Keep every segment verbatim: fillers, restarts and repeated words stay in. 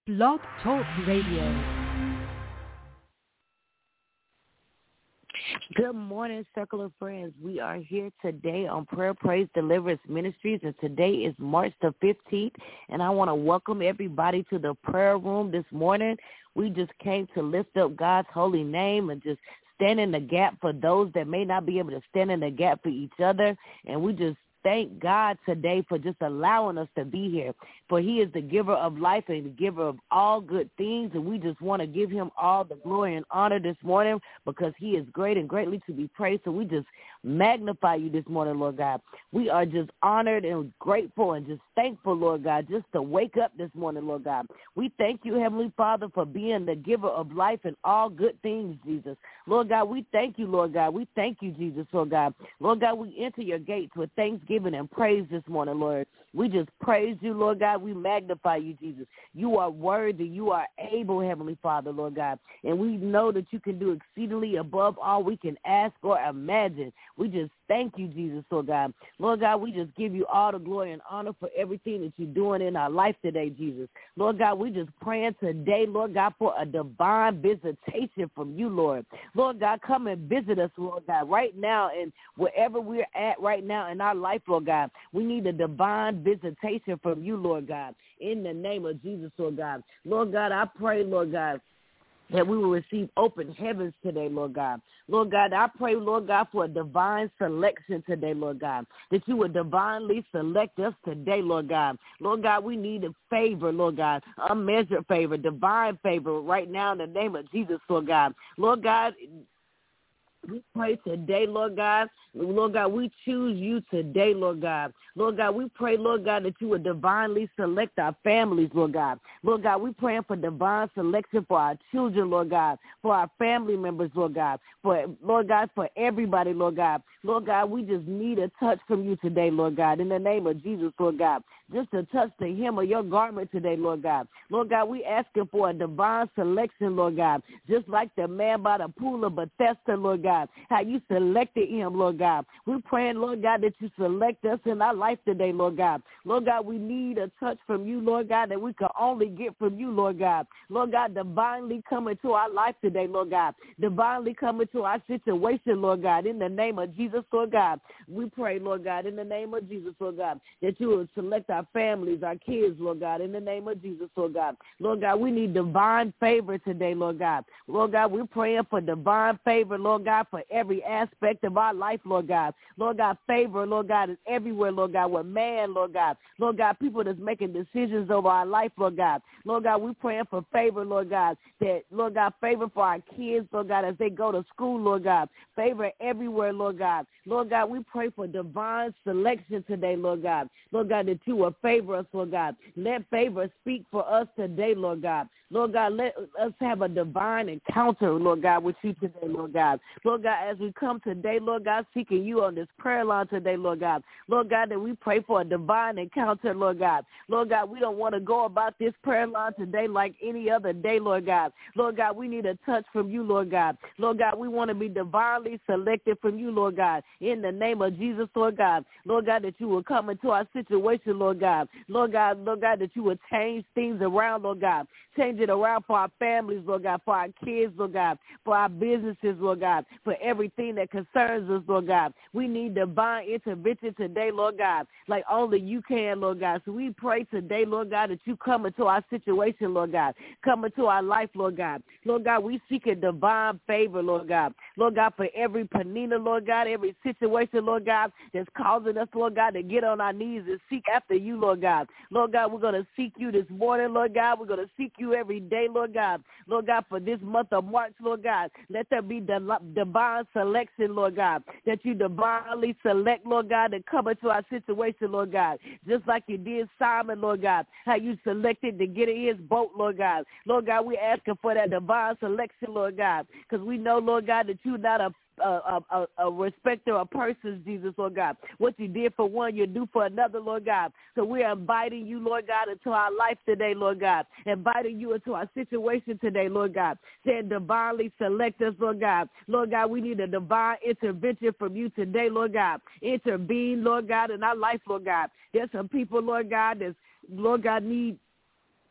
Blog Talk Radio. Good morning, Circle of Friends. We are here today on Prayer, Praise, Deliverance Ministries, and today is March the fifteenth, and I want to welcome everybody to the prayer room this morning. We just came to lift up God's holy name and just stand in the gap for those that may not be able to stand in the gap for each other, and we just thank God today for just allowing us to be here, for he is the giver of life and the giver of all good things, and we just want to give him all the glory and honor this morning because he is great and greatly to be praised. So we just magnify you this morning, Lord God. We are just honored and grateful and just thankful, Lord God, just to wake up this morning, Lord God. We thank you, Heavenly Father, for being the giver of life and all good things, Jesus. Lord God, we thank you, Lord God. We thank you, Jesus, Lord God. Lord God, we enter your gates with thanksgiving and praise this morning, Lord. We just praise you, Lord God. We magnify you, Jesus. You are worthy. You are able, Heavenly Father, Lord God. And we know that you can do exceedingly above all we can ask or imagine. We just thank you, Jesus, Lord God. Lord God, we just give you all the glory and honor for everything that you're doing in our life today, Jesus. Lord God, we just praying today, Lord God, for a divine visitation from you, Lord. Lord God, come and visit us, Lord God, right now and wherever we're at right now in our life, Lord God. We need a divine visitation from you, Lord God, in the name of Jesus, Lord God. Lord God, I pray, Lord God, that we will receive open heavens today, Lord God. Lord God, I pray, Lord God, for a divine selection today, Lord God, that you would divinely select us today, Lord God. Lord God, we need a favor, Lord God, unmeasured favor, divine favor right now in the name of Jesus, Lord God. Lord God, we pray today, Lord God. Lord God, we choose you today, Lord God. Lord God, we pray, Lord God, that you would divinely select our families, Lord God. Lord God, we praying for divine selection for our children, Lord God, for our family members, Lord God, for, Lord God, for everybody, Lord God. Lord God, we just need a touch from you today, Lord God, in the name of Jesus, Lord God. Just to touch the hem of your garment today, Lord God. Lord God, we asking for a divine selection, Lord God, just like the man by the pool of Bethesda, Lord God, how you selected him, Lord God. We're praying, Lord God, that you select us in our life today, Lord God. Lord God, we need a touch from you, Lord God, that we can only get from you, Lord God. Lord God, divinely come into our life today, Lord God. Divinely come into our situation, Lord God, in the name of Jesus, Lord God. We pray, Lord God, in the name of Jesus, Lord God, that you will select our families, our kids, Lord God, in the name of Jesus, Lord God. Lord God, we need divine favor today, Lord God. Lord God, we're praying for divine favor, Lord God, for every aspect of our life, Lord God. Lord God, favor, Lord God, is everywhere, Lord God, with man, Lord God. Lord God, people that's making decisions over our life, Lord God. Lord God, we're praying for favor, Lord God, that, Lord God, favor for our kids, Lord God, as they go to school, Lord God. Favor everywhere, Lord God. Lord God, we pray for divine selection today, Lord God. Lord God, that you will favor us, Lord God. Let favor speak for us today, Lord God. Lord God, let us have a divine encounter, Lord God, with you today, Lord God. Lord God, as we come today, Lord God, seeking you on this prayer line today, Lord God. Lord God, that we pray for a divine encounter, Lord God. Lord God, we don't want to go about this prayer line today like any other day, Lord God. Lord God, we need a touch from you, Lord God. Lord God, we want to be divinely selected from you, Lord God, in the name of Jesus, Lord God. Lord God, that you will come into our situation, Lord God. Lord God, Lord God, that you will change things around, Lord God. Change it around for our families, Lord God, for our kids, Lord God, for our businesses, Lord God, for everything that concerns us, Lord God. We need divine intervention today, Lord God, like only you can, Lord God. So we pray today, Lord God, that you come into our situation, Lord God, come into our life, Lord God. Lord God, we seek a divine favor, Lord God. Lord God, for every panina, Lord God, every situation, Lord God, that's causing us, Lord God, to get on our knees and seek after you, Lord God. Lord God, we're going to seek you this morning, Lord God. We're going to seek you every day, Lord God. Lord God, for this month of March, Lord God, let there be divine selection, Lord God, that you divinely select, Lord God, to come into our situation, Lord God, just like you did Simon, Lord God, how you selected to get in his boat, Lord God. Lord God, we're asking for that divine selection, Lord God, because we know, Lord God, that you're not a A, a, a respecter of persons, Jesus, Lord God. What you did for one, you do for another, Lord God. So we're inviting you, Lord God, into our life today, Lord God. Inviting you into our situation today, Lord God. Saying divinely select us, Lord God. Lord God, we need a divine intervention from you today, Lord God. Intervene, Lord God, in our life, Lord God. There's some people, Lord God, that's, Lord God, need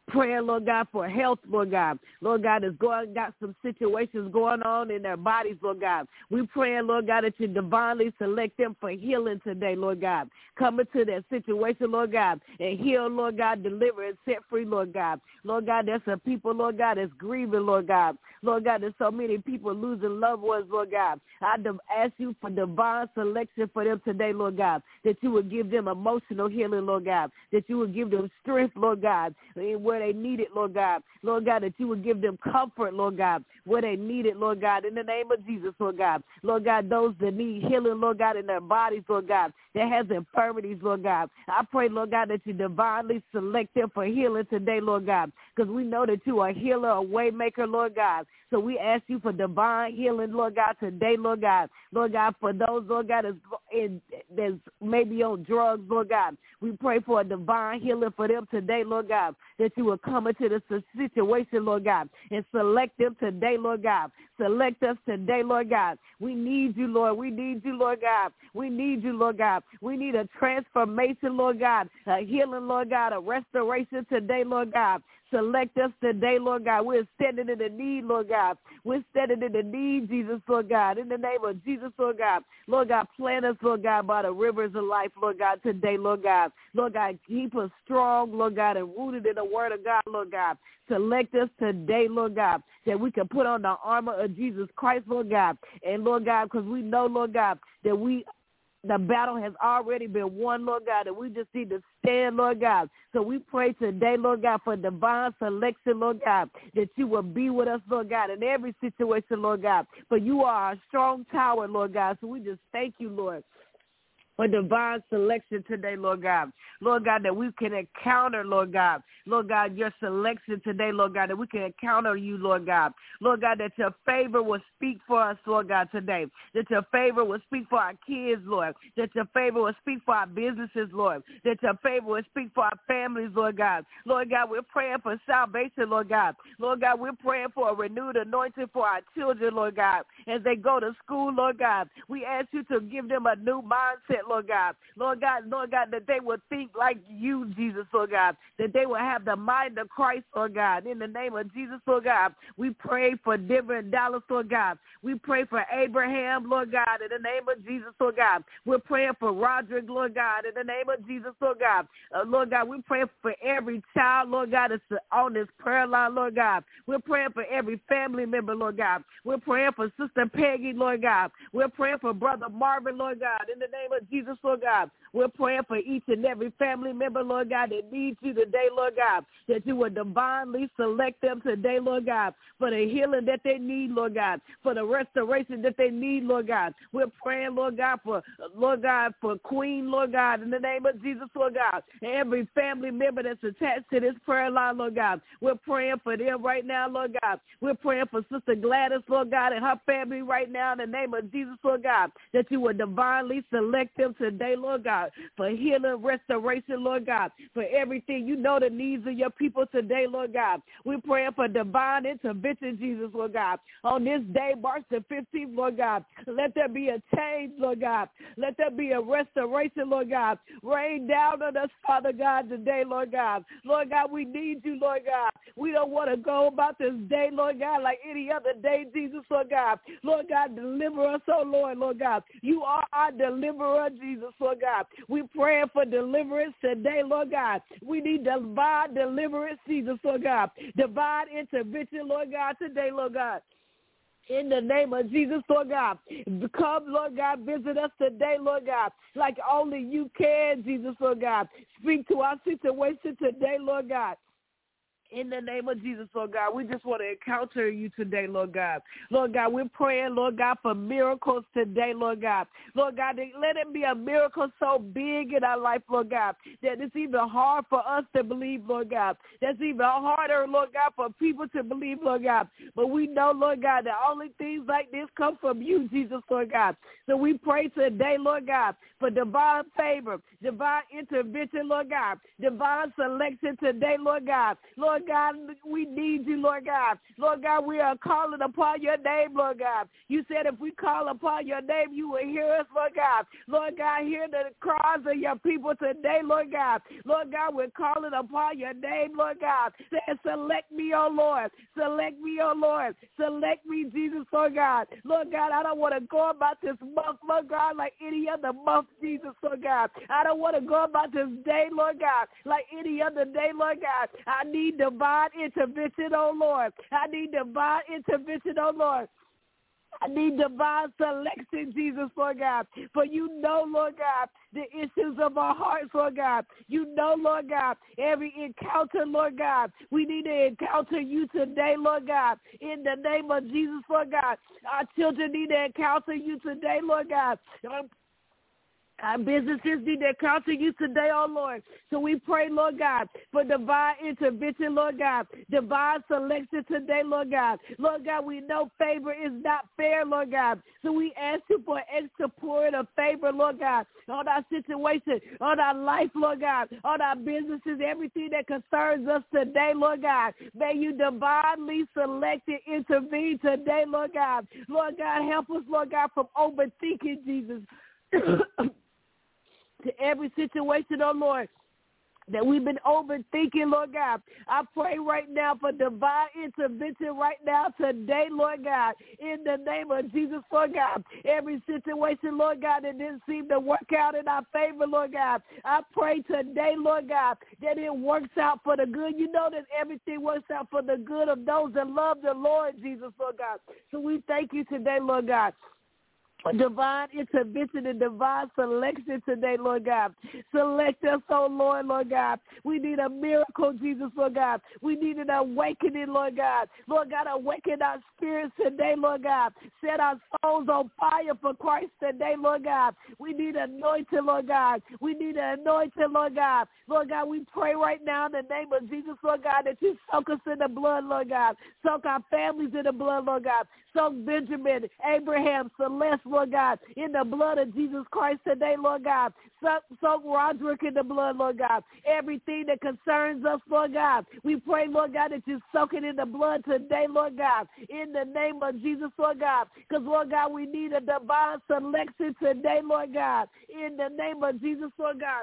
praying, Lord God, for health, Lord God. Lord God, is going, got some situations going on in their bodies, Lord God. We praying, Lord God, that you divinely select them for healing today, Lord God. Come into that situation, Lord God, and heal, Lord God, deliver and set free, Lord God. Lord God, there's some people, Lord God, that's grieving, Lord God. Lord God, there's so many people losing loved ones, Lord God. I ask you for divine selection for them today, Lord God, that you would give them emotional healing, Lord God, that you would give them strength, Lord God, where they need it, Lord God. Lord God, that you would give them comfort, Lord God, where they need it, Lord God, in the name of Jesus, Lord God. Lord God, those that need healing, Lord God, in their bodies, Lord God, that has infirmities, Lord God. I pray, Lord God, that you divinely select them for healing today, Lord God, because we know that you are a healer, a way maker, Lord God. So we ask you for divine healing, Lord God, today, Lord God. Lord God, for those, Lord God, that's, in, that's maybe on drugs, Lord God, we pray for a divine healing for them today, Lord God, that you will come into this situation, Lord God, and select them today, Lord God. Select us today, Lord God. We need you, Lord. We need you, Lord God. We need you, Lord God. We need a transformation, Lord God, a healing, Lord God, a restoration today, Lord God. Select us today, Lord God. We're standing in the need, Lord God. We're standing in the need, Jesus, Lord God. In the name of Jesus, Lord God. Lord God, plant us, Lord God, by the rivers of life, Lord God, today, Lord God. Lord God, keep us strong, Lord God, and rooted in the word of God, Lord God. Select us today, Lord God, that we can put on the armor of Jesus Christ, Lord God. And, Lord God, because we know, Lord God, that we the battle has already been won, Lord God, and we just need to stand, Lord God. So we pray today, Lord God, for divine selection, Lord God, that you will be with us, Lord God, in every situation, Lord God. For you are a strong tower, Lord God. So we just thank you, Lord, for divine selection today, Lord God. Lord God, that we can encounter, Lord God. Lord God, your selection today, Lord God, that we can encounter you, Lord God. Lord God, that your favor will speak for us, Lord God, today. That your favor will speak for our kids, Lord. That your favor will speak for our businesses, Lord. That your favor will speak for our families, Lord God. Lord God, we're praying for salvation, Lord God. Lord God, we're praying for a renewed anointing for our children, Lord God, as they go to school, Lord God. We ask you to give them a new mindset, Lord God. Lord God, Lord God, that they will think like you, Jesus, Lord God. That they will have the mind of Christ, Lord God. In the name of Jesus, Lord God, we pray for Denver and Dallas, Lord God. We pray for Abraham, Lord God, in the name of Jesus, Lord God. We're praying for Roderick, Lord God, in the name of Jesus, Lord God. Uh, Lord God, we're praying for every child, Lord God, that's on this prayer line, Lord God. We're praying for every family member, Lord God. We're praying for Sister Peggy, Lord God. We're praying for Brother Marvin, Lord God, in the name of Jesus, Lord God. We're praying for each and every family member, Lord God, that needs you today, Lord God, that you would divinely select them today, Lord God, for the healing that they need, Lord God, for the restoration that they need, Lord God. We're praying, Lord God, for, Lord God, for Queen, Lord God, in the name of Jesus, Lord God, and every family member that's attached to this prayer line, Lord God. We're praying for them right now, Lord God. We're praying for Sister Gladys, Lord God, and her family right now in the name of Jesus, Lord God, that you would divinely select them today, Lord God, for healing, restoration, Lord God, for everything. You know the needs of your people today, Lord God. We're praying for divine intervention, Jesus, Lord God. On this day, March the fifteenth, Lord God, let there be a change, Lord God. Let there be a restoration, Lord God. Rain down on us, Father God, today, Lord God. Lord God, we need you, Lord God. We don't want to go about this day, Lord God, like any other day, Jesus, Lord God. Lord God, deliver us, oh Lord, Lord God. You are our deliverer, Jesus, Lord God. We praying for deliverance today, Lord God. We need divine deliverance, Jesus, Lord God. Divine intervention, Lord God, today, Lord God. In the name of Jesus, Lord God. Come, Lord God, visit us today, Lord God, like only you can, Jesus, Lord God. Speak to our situation today, Lord God. In the name of Jesus, Lord God, we just want to encounter you today, Lord God. Lord God, we're praying, Lord God, for miracles today, Lord God. Lord God, let it be a miracle so big in our life, Lord God, that it's even hard for us to believe, Lord God. That's even harder, Lord God, for people to believe, Lord God. But we know, Lord God, that only things like this come from you, Jesus, Lord God. So we pray today, Lord God, for divine favor, divine intervention, Lord God, divine selection today, Lord God. Lord God, we need you, Lord God. Lord God, we are calling upon your name, Lord God. You said if we call upon your name, you will hear us, Lord God. Lord God, hear the cries of your people today, Lord God. Lord God, we're calling upon your name, Lord God. Say, select me, oh Lord. Select me, oh Lord. Select me, Jesus, Lord God. Lord God, I don't want to go about this month, Lord God, like any other month, Jesus, Lord God. I don't want to go about this day, Lord God, like any other day, Lord God. I need divine intervention, oh Lord. I need divine intervention, oh Lord. I need divine selection, Jesus, Lord God. For you know, Lord God, the issues of our hearts, Lord God. You know, Lord God, every encounter, Lord God. We need to encounter you today, Lord God. In the name of Jesus, Lord God. Our children need to encounter you today, Lord God. Our businesses need to encounter you today, oh Lord. So we pray, Lord God, for divine intervention, Lord God, divine selection today, Lord God. Lord God, we know favor is not fair, Lord God. So we ask you for extra pouring of favor, Lord God, on our situation, on our life, Lord God, on our businesses, everything that concerns us today, Lord God. May you divinely select and intervene today, Lord God. Lord God, help us, Lord God, from overthinking, Jesus. To every situation, oh Lord, that we've been overthinking, Lord God. I pray right now for divine intervention right now today, Lord God, in the name of Jesus, Lord God. Every situation, Lord God, that didn't seem to work out in our favor, Lord God. I pray today, Lord God, that it works out for the good. You know that everything works out for the good of those that love the Lord, Jesus, Lord God. So we thank you today, Lord God. Divine intervention and divine selection today, Lord God. Select us, oh Lord, Lord God. We need a miracle, Jesus, Lord God. We need an awakening, Lord God. Lord God, awaken our spirits today, Lord God. Set our souls on fire for Christ today, Lord God. We need anointing, Lord God. We need an anointing, Lord God. Lord God, we pray right now in the name of Jesus, Lord God, that you soak us in the blood, Lord God. Soak our families in the blood, Lord God. Soak Benjamin, Abraham, Celeste, Lord God, in the blood of Jesus Christ today, Lord God. Soak, soak Roderick in the blood, Lord God. Everything that concerns us, Lord God. We pray, Lord God, that you soak it in the blood today, Lord God, in the name of Jesus, Lord God. Because, Lord God, we need a divine selection today, Lord God, in the name of Jesus, Lord God.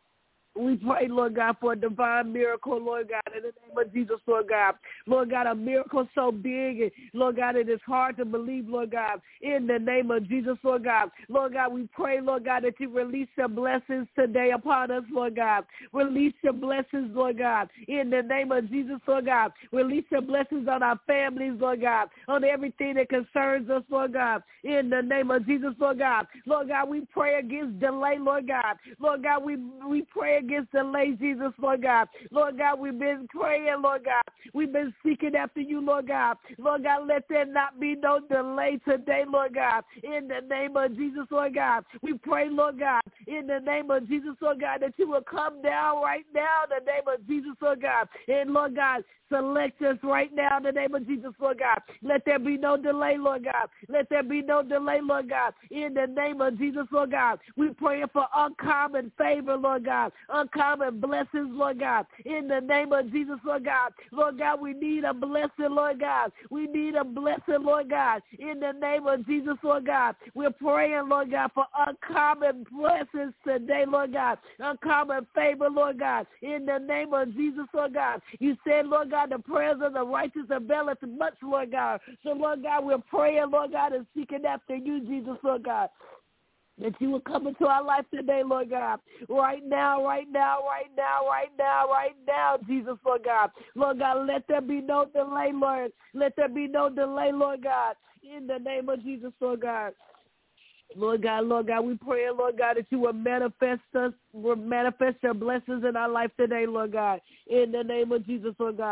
We pray, Lord God, for a divine miracle, Lord God, in the name of Jesus, Lord God. Lord God, a miracle so big, and Lord God, it is hard to believe, Lord God, in the name of Jesus, Lord God. Lord God, we pray, Lord God, that you release your blessings today upon us, Lord God. Release your blessings, Lord God, in the name of Jesus, Lord God. Release your blessings on our families, Lord God, on everything that concerns us, Lord God, in the name of Jesus, Lord God. Lord God, we pray against delay, Lord God. Lord God, we, we pray against delay, Jesus, Lord God. Lord God, we've been praying, Lord God. We've been seeking after you, Lord God. Lord God, let there not be no delay today, Lord God. In the name of Jesus, Lord God. We pray, Lord God, in the name of Jesus, Lord God, that you will come down right now in the name of Jesus, Lord God. And, Lord God, select us right now in the name of Jesus, Lord God. Let there be no delay, Lord God. Let there be no delay, Lord God. In the name of Jesus, Lord God. We pray for uncommon favor, Lord God. Uncommon blessings, Lord God. In the name of Jesus, Lord God. Lord God, we need a blessing, Lord God. We need a blessing, Lord God. In the name of Jesus, Lord God. We're praying, Lord God, for uncommon blessings today, Lord God. Uncommon favor, Lord God. In the name of Jesus, Lord God. You said, Lord God, the prayers of the righteous availeth much, Lord God. So, Lord God, we're praying, Lord God, and seeking after you, Jesus, Lord God, that you will come into our life today, Lord God. Right now, right now, right now, right now, right now, Jesus, Lord God. Lord God, let there be no delay, Lord. Let there be no delay, Lord God. In the name of Jesus, Lord God. Lord God, Lord God, we pray, Lord God, that you will manifest us, will manifest your blessings in our life today, Lord God. In the name of Jesus, Lord God.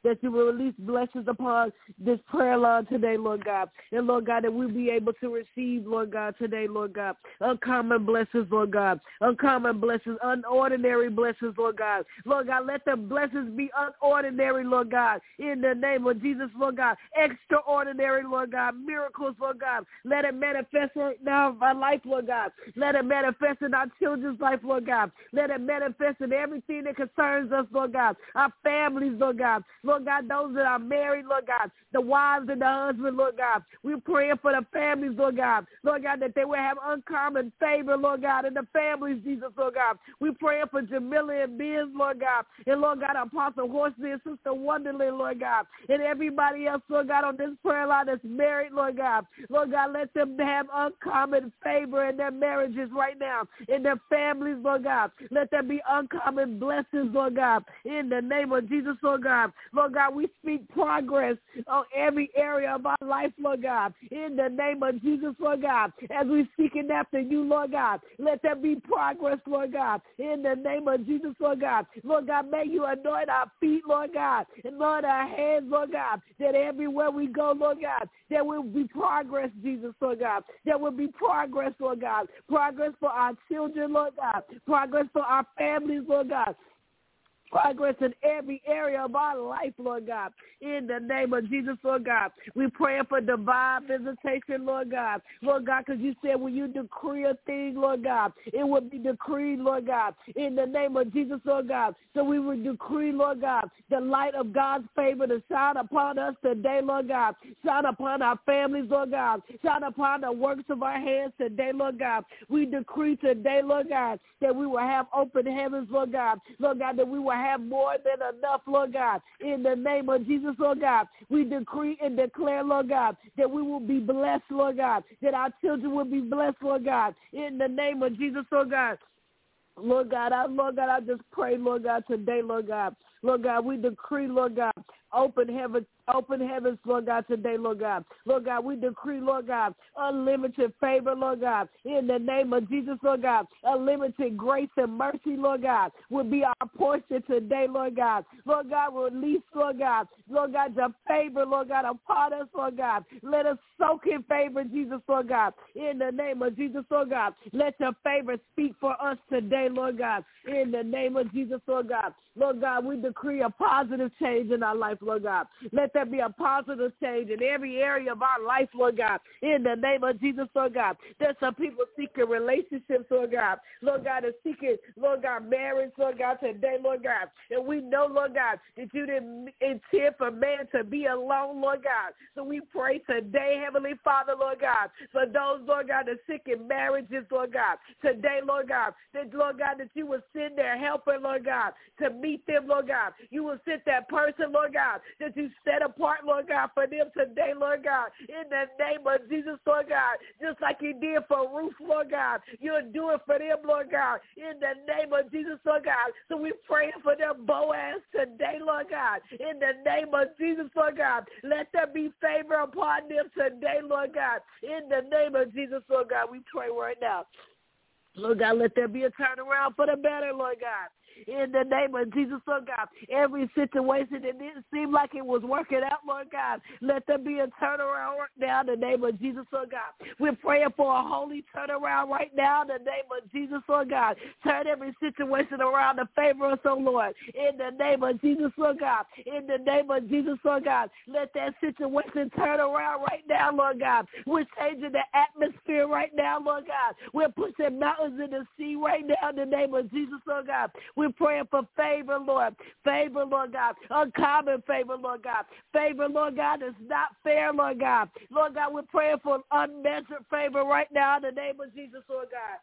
that you will release blessings upon this prayer line today, Lord God. And, Lord God, that we'll be able to receive, Lord God, today, Lord God, uncommon blessings, Lord God, uncommon blessings, unordinary blessings, Lord God. Lord God, let the blessings be unordinary, Lord God, in the name of Jesus, Lord God, extraordinary, Lord God, miracles, Lord God. Let it manifest right now in our life, Lord God. Let it manifest in our children's life, Lord God. Let it manifest in everything that concerns us, Lord God, our families, Lord God. Lord God, those that are married, Lord God, the wives and the husbands, Lord God. We're praying for the families, Lord God. Lord God, that they will have uncommon favor, Lord God, in the families, Jesus, Lord God. We're praying for Jamila and Biz, Lord God. And, Lord God, Apostle Horsley and Sister Wonderland, Lord God. And everybody else, Lord God, on this prayer line that's married, Lord God. Lord God, let them have uncommon favor in their marriages right now, in their families, Lord God. Let there be uncommon blessings, Lord God, in the name of Jesus, Lord God. Lord God, we speak progress on every area of our life, Lord God, in the name of Jesus, Lord God. As we're seeking after you, Lord God, let there be progress, Lord God, in the name of Jesus, Lord God. Lord God, may you anoint our feet, Lord God, and Lord, our hands, Lord God, that everywhere we go, Lord God, there will be progress, Jesus, Lord God. There will be progress, Lord God. Progress for our children, Lord God. Progress for our families, Lord God. Progress in every area of our life, Lord God. In the name of Jesus, Lord God. We pray for divine visitation, Lord God. Lord God, because you said when you decree a thing, Lord God, it will be decreed, Lord God. In the name of Jesus, Lord God. So we will decree, Lord God, the light of God's favor to shine upon us today, Lord God. Shine upon our families, Lord God. Shine upon the works of our hands today, Lord God. We decree today, Lord God, that we will have open heavens, Lord God. Lord God, that we will have more than enough, Lord God. In the name of Jesus, Lord God, we decree and declare, Lord God, that we will be blessed, Lord God, that our children will be blessed, Lord God. In the name of Jesus, Lord God. Lord God, I, Lord God, I just pray, Lord God, today, Lord God. Lord God, we decree, Lord God, open heaven, open heavens, Lord God, today, Lord God. Lord God, we decree, Lord God, unlimited favor, Lord God, in the name of Jesus, Lord God. Unlimited grace and mercy, Lord God, will be our portion today, Lord God. Lord God, release, Lord God, Lord God, your favor, Lord God, upon us, Lord God. Let us soak in favor, Jesus, Lord God, in the name of Jesus, Lord God. Let your favor speak for us today, Lord God, in the name of Jesus, Lord God. Lord God, we decree a positive change in our life, Lord God. Let there be a positive change in every area of our life, Lord God, in the name of Jesus, Lord God. There's some people seeking relationships, Lord God. Lord God, is seeking, Lord God, marriage, Lord God, today, Lord God. And we know, Lord God, that you didn't intend for man to be alone, Lord God. So we pray today, Heavenly Father, Lord God, for those, Lord God, that seeking marriages, Lord God. Today, Lord God, that, Lord God, that you will send their helper, Lord God, to meet them, Lord God. You will send that person, Lord God, that you set apart, Lord God, for them today, Lord God, in the name of Jesus, Lord God, just like you did for Ruth, Lord God, you'll do it for them, Lord God, in the name of Jesus, Lord God. So we pray for them Boaz today, Lord God, in the name of Jesus, Lord God. Let there be favor upon them today, Lord God, in the name of Jesus, Lord God. We pray right now. Lord God, let there be a turnaround for the better, Lord God. In the name of Jesus, Lord God, every situation that didn't seem like it was working out, Lord God, let there be a turnaround right now in the name of Jesus, Lord God. We're praying for a holy turnaround right now in the name of Jesus, Lord God. Turn every situation around to favor us, oh Lord. In the name of Jesus, Lord God. In the name of Jesus, Lord God. Let that situation turn around right now, Lord God. We're changing the atmosphere right now, Lord God. We're pushing mountains in the sea right now in the name of Jesus, Lord God. We're praying for favor, Lord. Favor, Lord God. Uncommon favor, Lord God. Favor, Lord God, is not fair, Lord God. Lord God, we're praying for unmeasured favor right now in the name of Jesus, Lord God.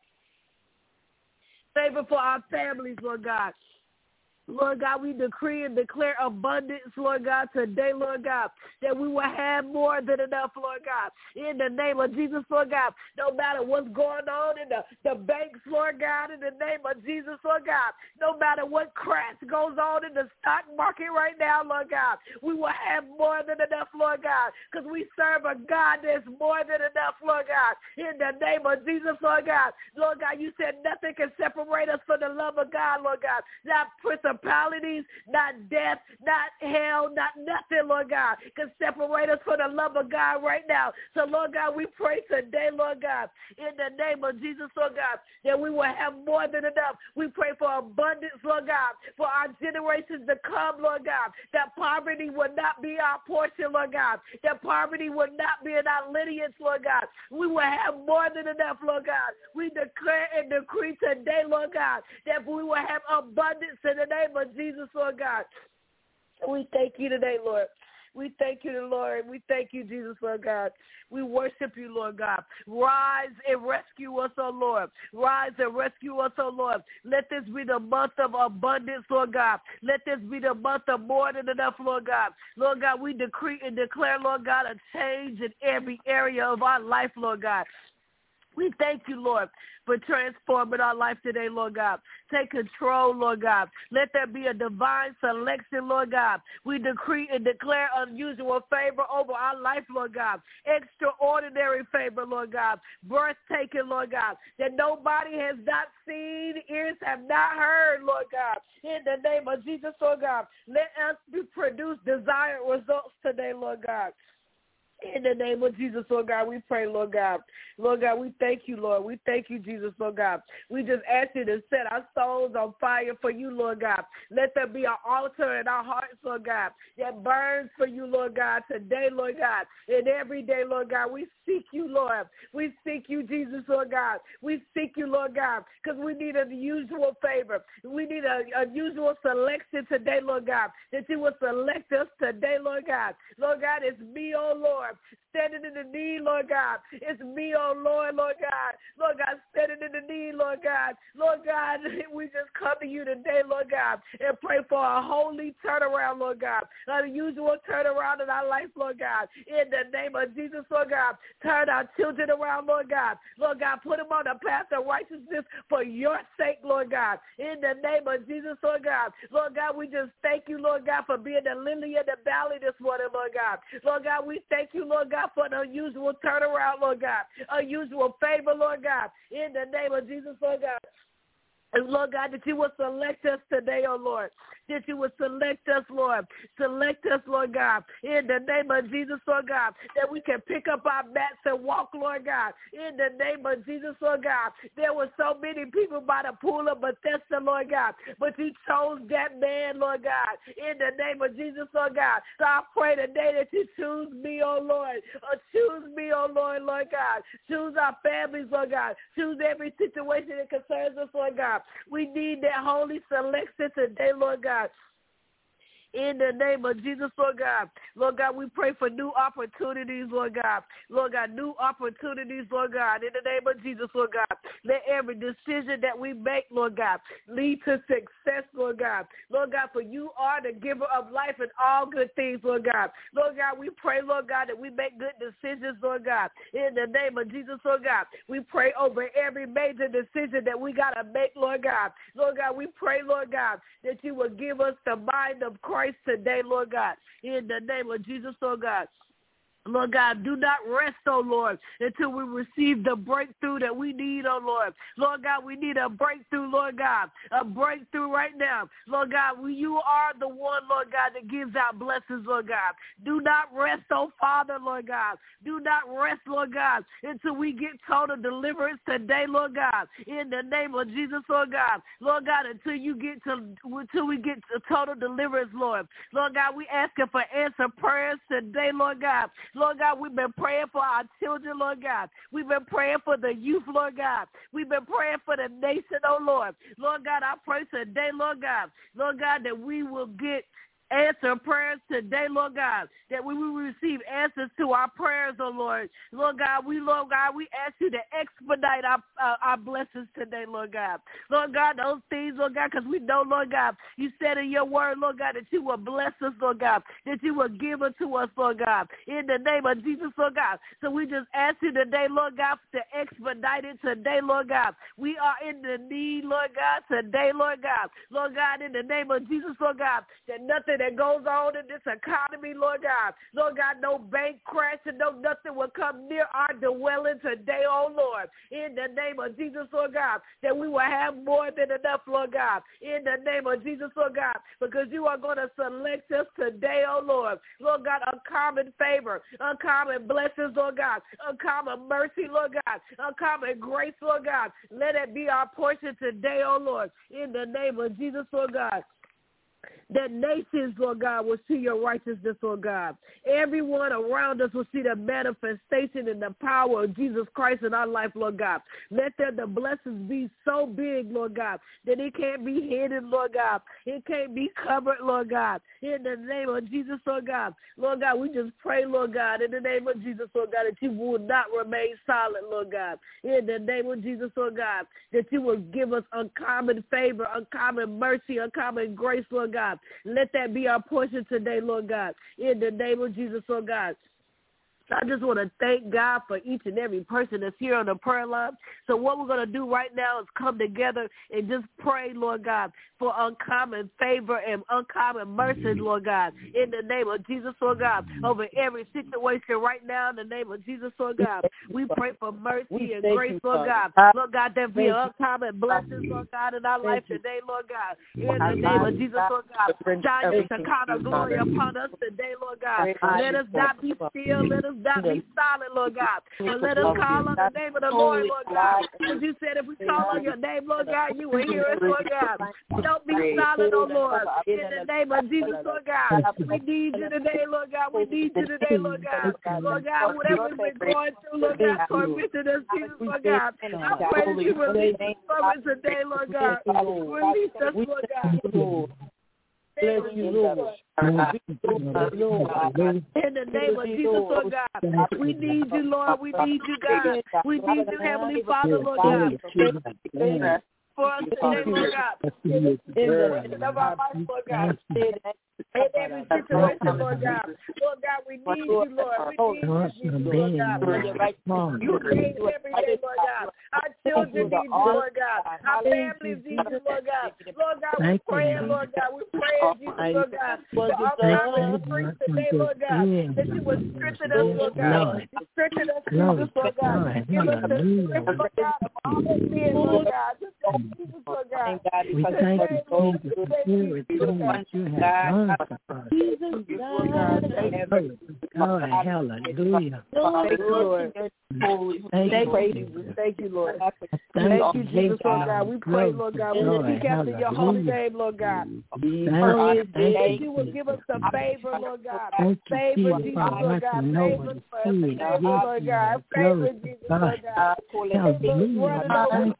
Favor for our families, Lord God. Lord God, we decree and declare abundance, Lord God, today, Lord God, that we will have more than enough, Lord God. In the name of Jesus, Lord God, no matter what's going on in the, the banks, Lord God, in the name of Jesus, Lord God, no matter what crash goes on in the stock market right now, Lord God, we will have more than enough, Lord God, because we serve a God that's more than enough, Lord God. In the name of Jesus, Lord God, Lord God, you said nothing can separate us from the love of God, Lord God. Not Prince of principalities, not death, not hell, not nothing, Lord God, can separate us from the love of God right now. So, Lord God, we pray today, Lord God, in the name of Jesus, Lord God, that we will have more than enough. We pray for abundance, Lord God, for our generations to come, Lord God, that poverty will not be our portion, Lord God, that poverty will not be in our lineage, Lord God. We will have more than enough, Lord God. We declare and decree today, Lord God, that we will have abundance in the name of Jesus, Lord God. We thank you today, Lord. We thank you, Lord. We thank you, Jesus, Lord God. We worship you, Lord God. Rise and rescue us, oh Lord. Rise and rescue us, oh Lord. Let this be the month of abundance, Lord God. Let this be the month of more than enough, Lord God. Lord God, we decree and declare, Lord God, a change in every area of our life, Lord God. We thank you, Lord, for transforming our life today, Lord God. Take control, Lord God. Let there be a divine selection, Lord God. We decree and declare unusual favor over our life, Lord God. Extraordinary favor, Lord God. Breathtaking, Lord God. That nobody has not seen, ears have not heard, Lord God. In the name of Jesus, Lord God. Let us be produce desired results today, Lord God. In the name of Jesus, Lord God, we pray, Lord God. Lord God, we thank you, Lord. We thank you, Jesus, Lord God. We just ask you to set our souls on fire for you, Lord God. Let there be an altar in our hearts, Lord God, that burns for you, Lord God, today, Lord God. And every day, Lord God, we seek you, Lord. We seek you, Jesus, Lord God. We seek you, Lord God, because we need an unusual favor. We need an unusual selection today, Lord God, that you will select us today, Lord God. Lord God, it's me, oh Lord, standing in the need, Lord God. It's me, oh Lord, Lord God. Lord God, standing in the need, Lord God. Lord God, we just come to you today, Lord God, and pray for a holy turnaround, Lord God. An unusual turnaround in our life, Lord God. In the name of Jesus, Lord God, turn our children around, Lord God. Lord God, put them on the path of righteousness for your sake, Lord God. In the name of Jesus, Lord God. Lord God, we just thank you, Lord God, for being the lily in the valley this morning, Lord God. Lord God, we thank you, Lord God, for an unusual turnaround, Lord God. Unusual favor, Lord God. In the name of Jesus, Lord God. And Lord God, that you will select us today, oh Lord. That you will select us, Lord. Select us, Lord God. In the name of Jesus, Lord God. That we can pick up our mats and walk, Lord God. In the name of Jesus, Lord God. There were so many people by the pool of Bethesda, Lord God. But you chose that man, Lord God. In the name of Jesus, Lord God. So I pray today that you choose me, oh Lord. Or choose me, oh Lord, Lord God. Choose our families, Lord God. Choose every situation that concerns us, Lord God. We need that holy selection today, Lord God. In the name of Jesus, Lord God. Lord God, we pray for new opportunities, Lord God. Lord God, new opportunities, Lord God. In the name of Jesus, Lord God. Let every decision that we make, Lord God, lead to success, Lord God. Lord God, for you are the giver of life and all good things, Lord God. Lord God, we pray, Lord God, that we make good decisions, Lord God. In the name of Jesus, Lord God. We pray over every major decision that we got to make, Lord God. Lord God, we pray, Lord God, that you will give us the mind of Christ today, Lord God, in the name of Jesus, Lord God. Lord God, do not rest, oh Lord, until we receive the breakthrough that we need, oh Lord. Lord God, we need a breakthrough, Lord God, a breakthrough right now. Lord God, we, you are the one, Lord God, that gives out blessings, Lord God. Do not rest, oh Father, Lord God. Do not rest, Lord God, until we get total deliverance today, Lord God, in the name of Jesus, Lord God. Lord God, until you get to, until we get to total deliverance, Lord. Lord God, we ask you for answer prayers today, Lord God. Lord God, we've been praying for our children, Lord God. We've been praying for the youth, Lord God. We've been praying for the nation, oh Lord. Lord God, I pray today, Lord God, Lord God, that we will get answer prayers today, Lord God, that we will receive answers to our prayers, oh Lord. Lord God, we, Lord God, we ask you to expedite our uh, our blessings today, Lord God. Lord God, those things, Lord God, because we know, Lord God, you said in your word, Lord God, that you will bless us, Lord God, that you will give it to us, Lord God, in the name of Jesus, Lord God. So we just ask you today, Lord God, to expedite it today, Lord God. We are in the need, Lord God, today, Lord God. Lord God, in the name of Jesus, Lord God, that nothing that goes on in this economy, Lord God. Lord God, no bank crash and no nothing will come near our dwelling today, oh Lord. In the name of Jesus, Lord God, that we will have more than enough, Lord God. In the name of Jesus, Lord God, because you are going to select us today, oh Lord. Lord God, uncommon favor, uncommon blessings, Lord God, uncommon mercy, Lord God, uncommon grace, Lord God. Let it be our portion today, oh Lord. In the name of Jesus, Lord God. That nations, Lord God, will see your righteousness, Lord God. Everyone around us will see the manifestation and the power of Jesus Christ in our life, Lord God. Let there the blessings be so big, Lord God, that it can't be hidden, Lord God. It can't be covered, Lord God. In the name of Jesus, Lord God. Lord God, we just pray, Lord God, in the name of Jesus, Lord God, that you will not remain silent, Lord God. In the name of Jesus, Lord God, that you will give us uncommon favor, uncommon mercy, uncommon grace, Lord God. Let that be our portion today, Lord God. In the name of Jesus, Lord God. I just want to thank God for each and every person that's here on the prayer line. So what we're going to do right now is come together and just pray, Lord God, for uncommon favor and uncommon mercy, Lord God, in the name of Jesus, Lord God, over every situation right now in the name of Jesus, Lord God. We pray for mercy and grace, Lord God. Lord God, there be uncommon blessings, Lord God, in our life today, Lord God. In the name of Jesus, Lord God. Shine your Shekinah glory upon us today, Lord God. Let us not be still. Let us not be silent, Lord God. But let us call on the name of the Lord, Lord God. As you said, if we call on your name, Lord God, you will hear us, Lord God. Don't be silent, oh Lord. In the name of Jesus, Lord God. We need you today, Lord God. We need you today, Lord God. Lord God, whatever we've been going through, Lord God, tormenting us, Jesus, Lord God. I pray that you release us from it today, Lord God. Release us, Lord God. Bless you, Lord. In the name of Jesus, Lord God, we need you, Lord. We need you, God. We need you, Heavenly Father, Lord God. For us today, Lord God. In the midst of our life, Lord God. In every situation, Lord God. Lord God, we need you, Lord. We need you, Lord God. You need every day, Lord God. Our children need you, Lord God. Our families need you, Lord God. Lord God, we pray, Lord God. We pray, Jesus, Lord God. For our power and strength today, Lord God. That you would strengthen us, Lord God. Strengthen us, Jesus, Lord God. Give us the strength, Lord God, of all that sin, Lord God. Just thank Jesus, Lord God. We thank you for the spirit that you have done. Jesus, God, hallelujah. Thank you, Lord. Thank you, thank you, Lord. Thank you, Jesus, Lord God. We pray, Lord God. We seek after your holy name, Lord God. That you will give us the favor, Lord God. Favor, Jesus, Lord God. Favor for every neighbor, Lord God. Favor, Jesus, Lord God. Hallelujah.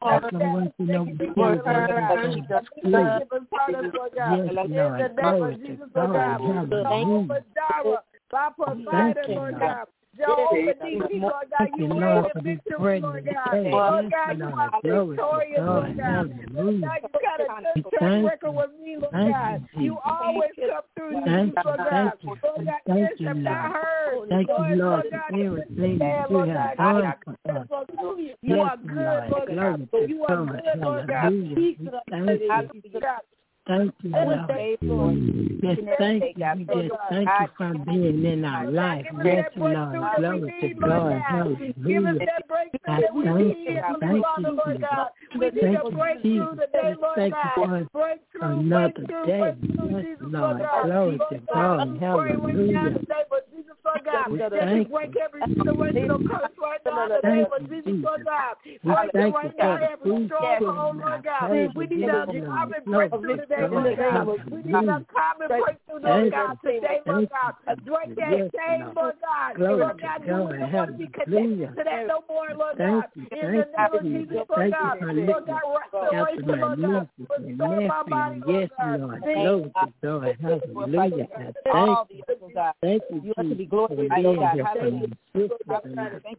Lord God, Jehovah Jireh, our provider, Lord God. Jehovah Nissi, Lord God, you win the victory, Lord God. Lord God, you are victorious, Lord God. Lord God, you got a good track record with me, Lord God. You always come through, Jesus, Lord God. Lord God, ears have not heard. Thank you, Lord, for everything that you have done for us. You are good, Lord God. You are good, Lord God. Thank you. Thank you, Lord. Yes, thank you. We just thank you for being in our life. Yes, Lord. Glory to God. Hallelujah. Give us that breakthrough that we need, Heavenly Father, Lord God. We need a breakthrough today, Lord God. Breakthrough, another breakthrough, day. breakthrough, Yes, Jesus, Lord. Lord God. Glory to God. Hallelujah. Jesus, Lord God, We that thank you break every situational curse right now in the name of Jesus, Lord God. Break it right now, every stronghold, Lord God. We need a common breakthrough today, Lord God. We need a common breakthrough, Lord God, today, Lord God. Break that chain, Lord God. Lord God, you don't want to be connected to that no more, Lord God. In the name of Jesus, Lord God. Lord God, restoration, Lord God. Restore my body, Lord God. Glory to God. Hallelujah. Thank you. Thank you, You have to be Jesus, for glorified, being God. here for my Hallelujah. sisters and my brothers.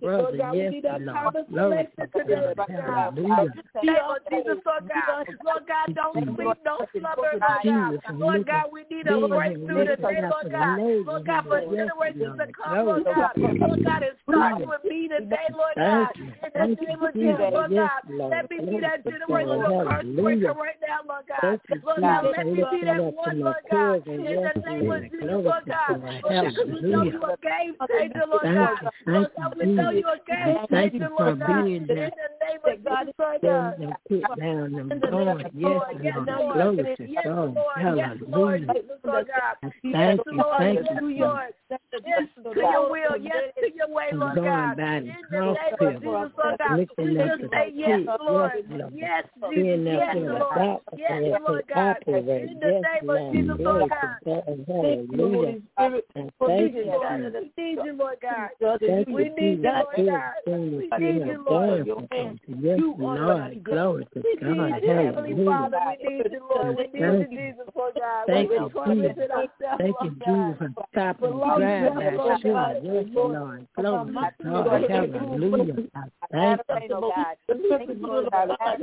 God, yes, we need a Lord. common Glory selection to today, God. Lord God. Hallelujah. Lord Jesus, Lord God. Lord God, don't sleep, don't slumber, Lord God. Jesus, Lord God, we need a being breakthrough lifted today, up Lord to the God. lady, Lord God, for yes, generations to Lord. come, Lord God. Lord God, it starts with me today, Lord God. Thank you. In the Thank name you, of Jesus, Jesus. Lord Yes, God. Lord. Let me be that Glory to generational God. curse breaker Hallelujah. right now, Lord God. Thank you, Lord God, Jesus, let for me be lifting that up to one, my Lord God. children. In Yes, the name of Lord. Jesus, Glory Lord to God. God. Lord God, because we know Hallelujah. you a game changer, Lord Thank God. you. Lord Thank God, you, we know Jesus. you a game Thank changer, you for Lord God. being In there. the name of Jesus, Lord Them God. and put down them In the name going. of Yes, Lord, yes, Lord. Lord, Glory to yes, God. Lord, yes, Lord, Hallelujah. Jesus, Lord God, Thank yes, you. Lord, Thank yes, you, Lord, yes to your will, yes to your way, for Lord going God. by In the the name of hospital, Jesus, Lord God, we looking at just the say yes, kids. Lord, Yes, Lord. yes, Jesus, Being there yes, for the Lord, doctor yes, as Lord they God. operate. In the Yes, name of Lord. Jesus, Glory Lord to God. God. Hallelujah. And We thank need you, you, Lord. Jesus. We need you, Lord God. Thank We you, need you, Jesus. Lord God. Everything We that you need have you, Lord. done for us. Yes, Lord. Glory to We God. need you, Heavenly Hallelujah. Father. We need you, Lord. We need Thank you, you. Jesus, Lord God. Thank We've you, been tormented Jesus. ourselves, Thank you, Lord Jesus, God. for stopping For and long driving enough, that Lord sugar. God. Yes, Lord. Glory to God. Lord, Hallelujah. Thank you. Thank you, God. Thank you, Lord God. Thank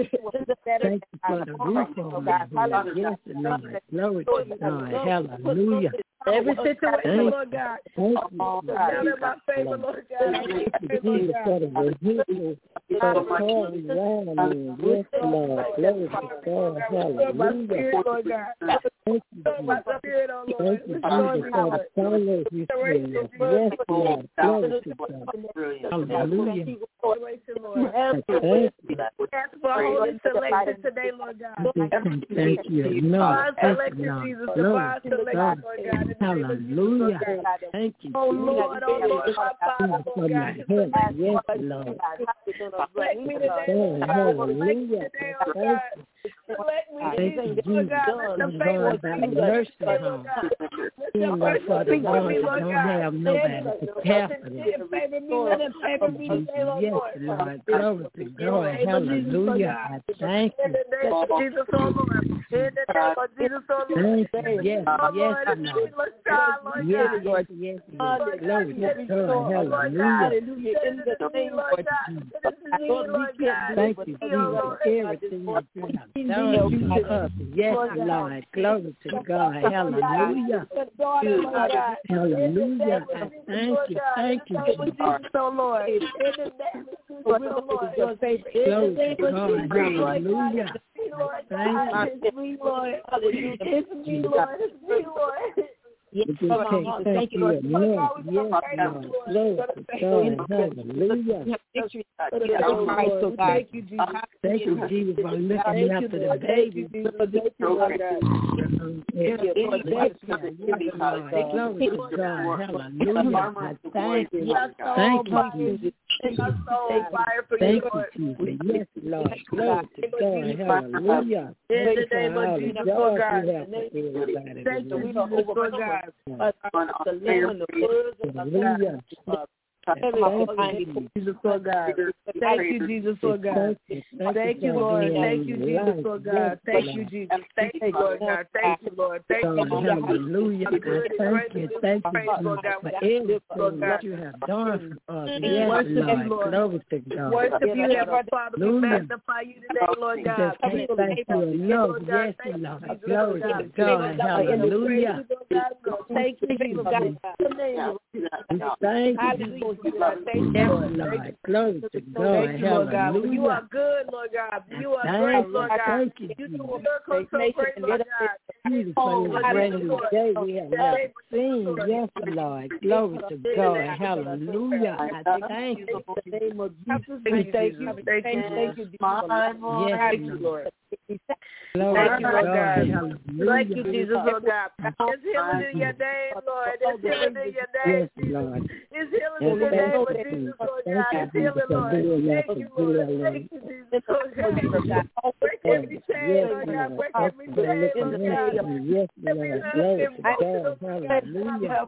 you for the roof over my head. Yes, Lord. Glory to God. Hallelujah. Every situation, Thank Lord God. Thank you, Now in my favor, Lord God. Thank you, Jesus, for the vehicle, for the car we ride in. Yes, Lord. Glory to God. Restore my Hallelujah. spirit, Lord God. Thank you, Restore my Jesus. spirit, oh Lord. Thank you, Restore Jesus, me, for the Lord. follow you spirit. Yes, Lord. Glory to God. Hallelujah. Restoration, Lord. Thank you. Ask for holy selection today, Lord God. I just can't thank you. No, Divine thank you, selection, Lord. Jesus. Glory Divine to selection, God. Lord God. In the name of Jesus, Lord Hallelujah. God. Thank you, Oh Jesus. Lord, oh Lord, my Father, For Lord my God. health. Select Yes, Lord. select me today, Oh, Lord God. Select me hallelujah. today, oh Thank God. you. Select me, Thank you, Jesus, Jesus. Lord God. Let the I'm favor going by the nursing today, Lord home. God. Let Seeing your that mercy for the speak for ones me, that Lord don't God. have nobody to care for them. Let favor me, let it favor me today, Lord Yes, Lord. Lord. Glory to In God. the name of Jesus, Lord Hallelujah. God. I thank In you. the name of Jesus, oh Lord. In the name of Jesus, oh Lord. Thank you. Yes, Oh yes, Lord, it's Lord. let's try, Lord Yes, God. yes, yes, yes. Lord Glory God, to God. Hallelujah. hallelujah. In the name of Jesus. Lord God. Thank you, Jesus, for everything that you have done for us. Yes, Lord. Glory to God. Hallelujah. Hallelujah. I thank you. Thank you, Jesus. So Lord, in the name of Jesus, Lord, your faith. Glory to God. Hallelujah. Lord Thank God, you. it's me, Lord. It's me, Lord. It's me, Lord. Yes, we just can't thank you enough. Yes, Lord. Glory to God. Hallelujah. Thank you, Jesus. Thank you, Jesus, for looking after the baby. Glory to God. Hallelujah. I thank you. Thank you, Jesus. Thank you, Jesus. Yes, Lord. Glory to God. Hallelujah. In the name of Jesus, Lord God. Thank you, Jesus, Lord God. The lamb and the words of Hallelujah. Thank you, Jesus, Lord God. Thank you, Jesus, Lord God. Thank you, Lord. Thank you, Jesus, Lord God. Thank you, Jesus. Thank you, Lord God. Thank you, Lord. Thank you, Lord. Hallelujah. Thank you. Thank you, Jesus, for everything that you have done for us. Yes, Lord. Glory to God. Worship you, Heavenly Father. We magnify you today, Lord God. Thank you enough. Yes, Lord. Glory to God. Hallelujah. Thank you, Jesus. Thank you. Yes, Lord. Glory to God. Hallelujah. You are good, Lord God. You are great, Lord God. Thank you, You Jesus. do miracles so great, Lord God. Jesus, for this brand new day we have not seen. Yes, Lord. Glory to God. Hallelujah. I thank you. In the name of Jesus, we thank you. Thank you, thank you, yes, Lord. Glory Thank you, Lord God. Hallelujah. Thank you, Jesus, Lord God. It's healing in your name, Lord. It's healing in your name, Yes, Lord. It's healing in your name, of Jesus, Lord God. It's healing, Lord. Thank you, Lord. Thank you, Jesus, Lord God. Break every chain, Lord God. Break every chain, Lord God. Yes, Lord. Glory to God. Hallelujah.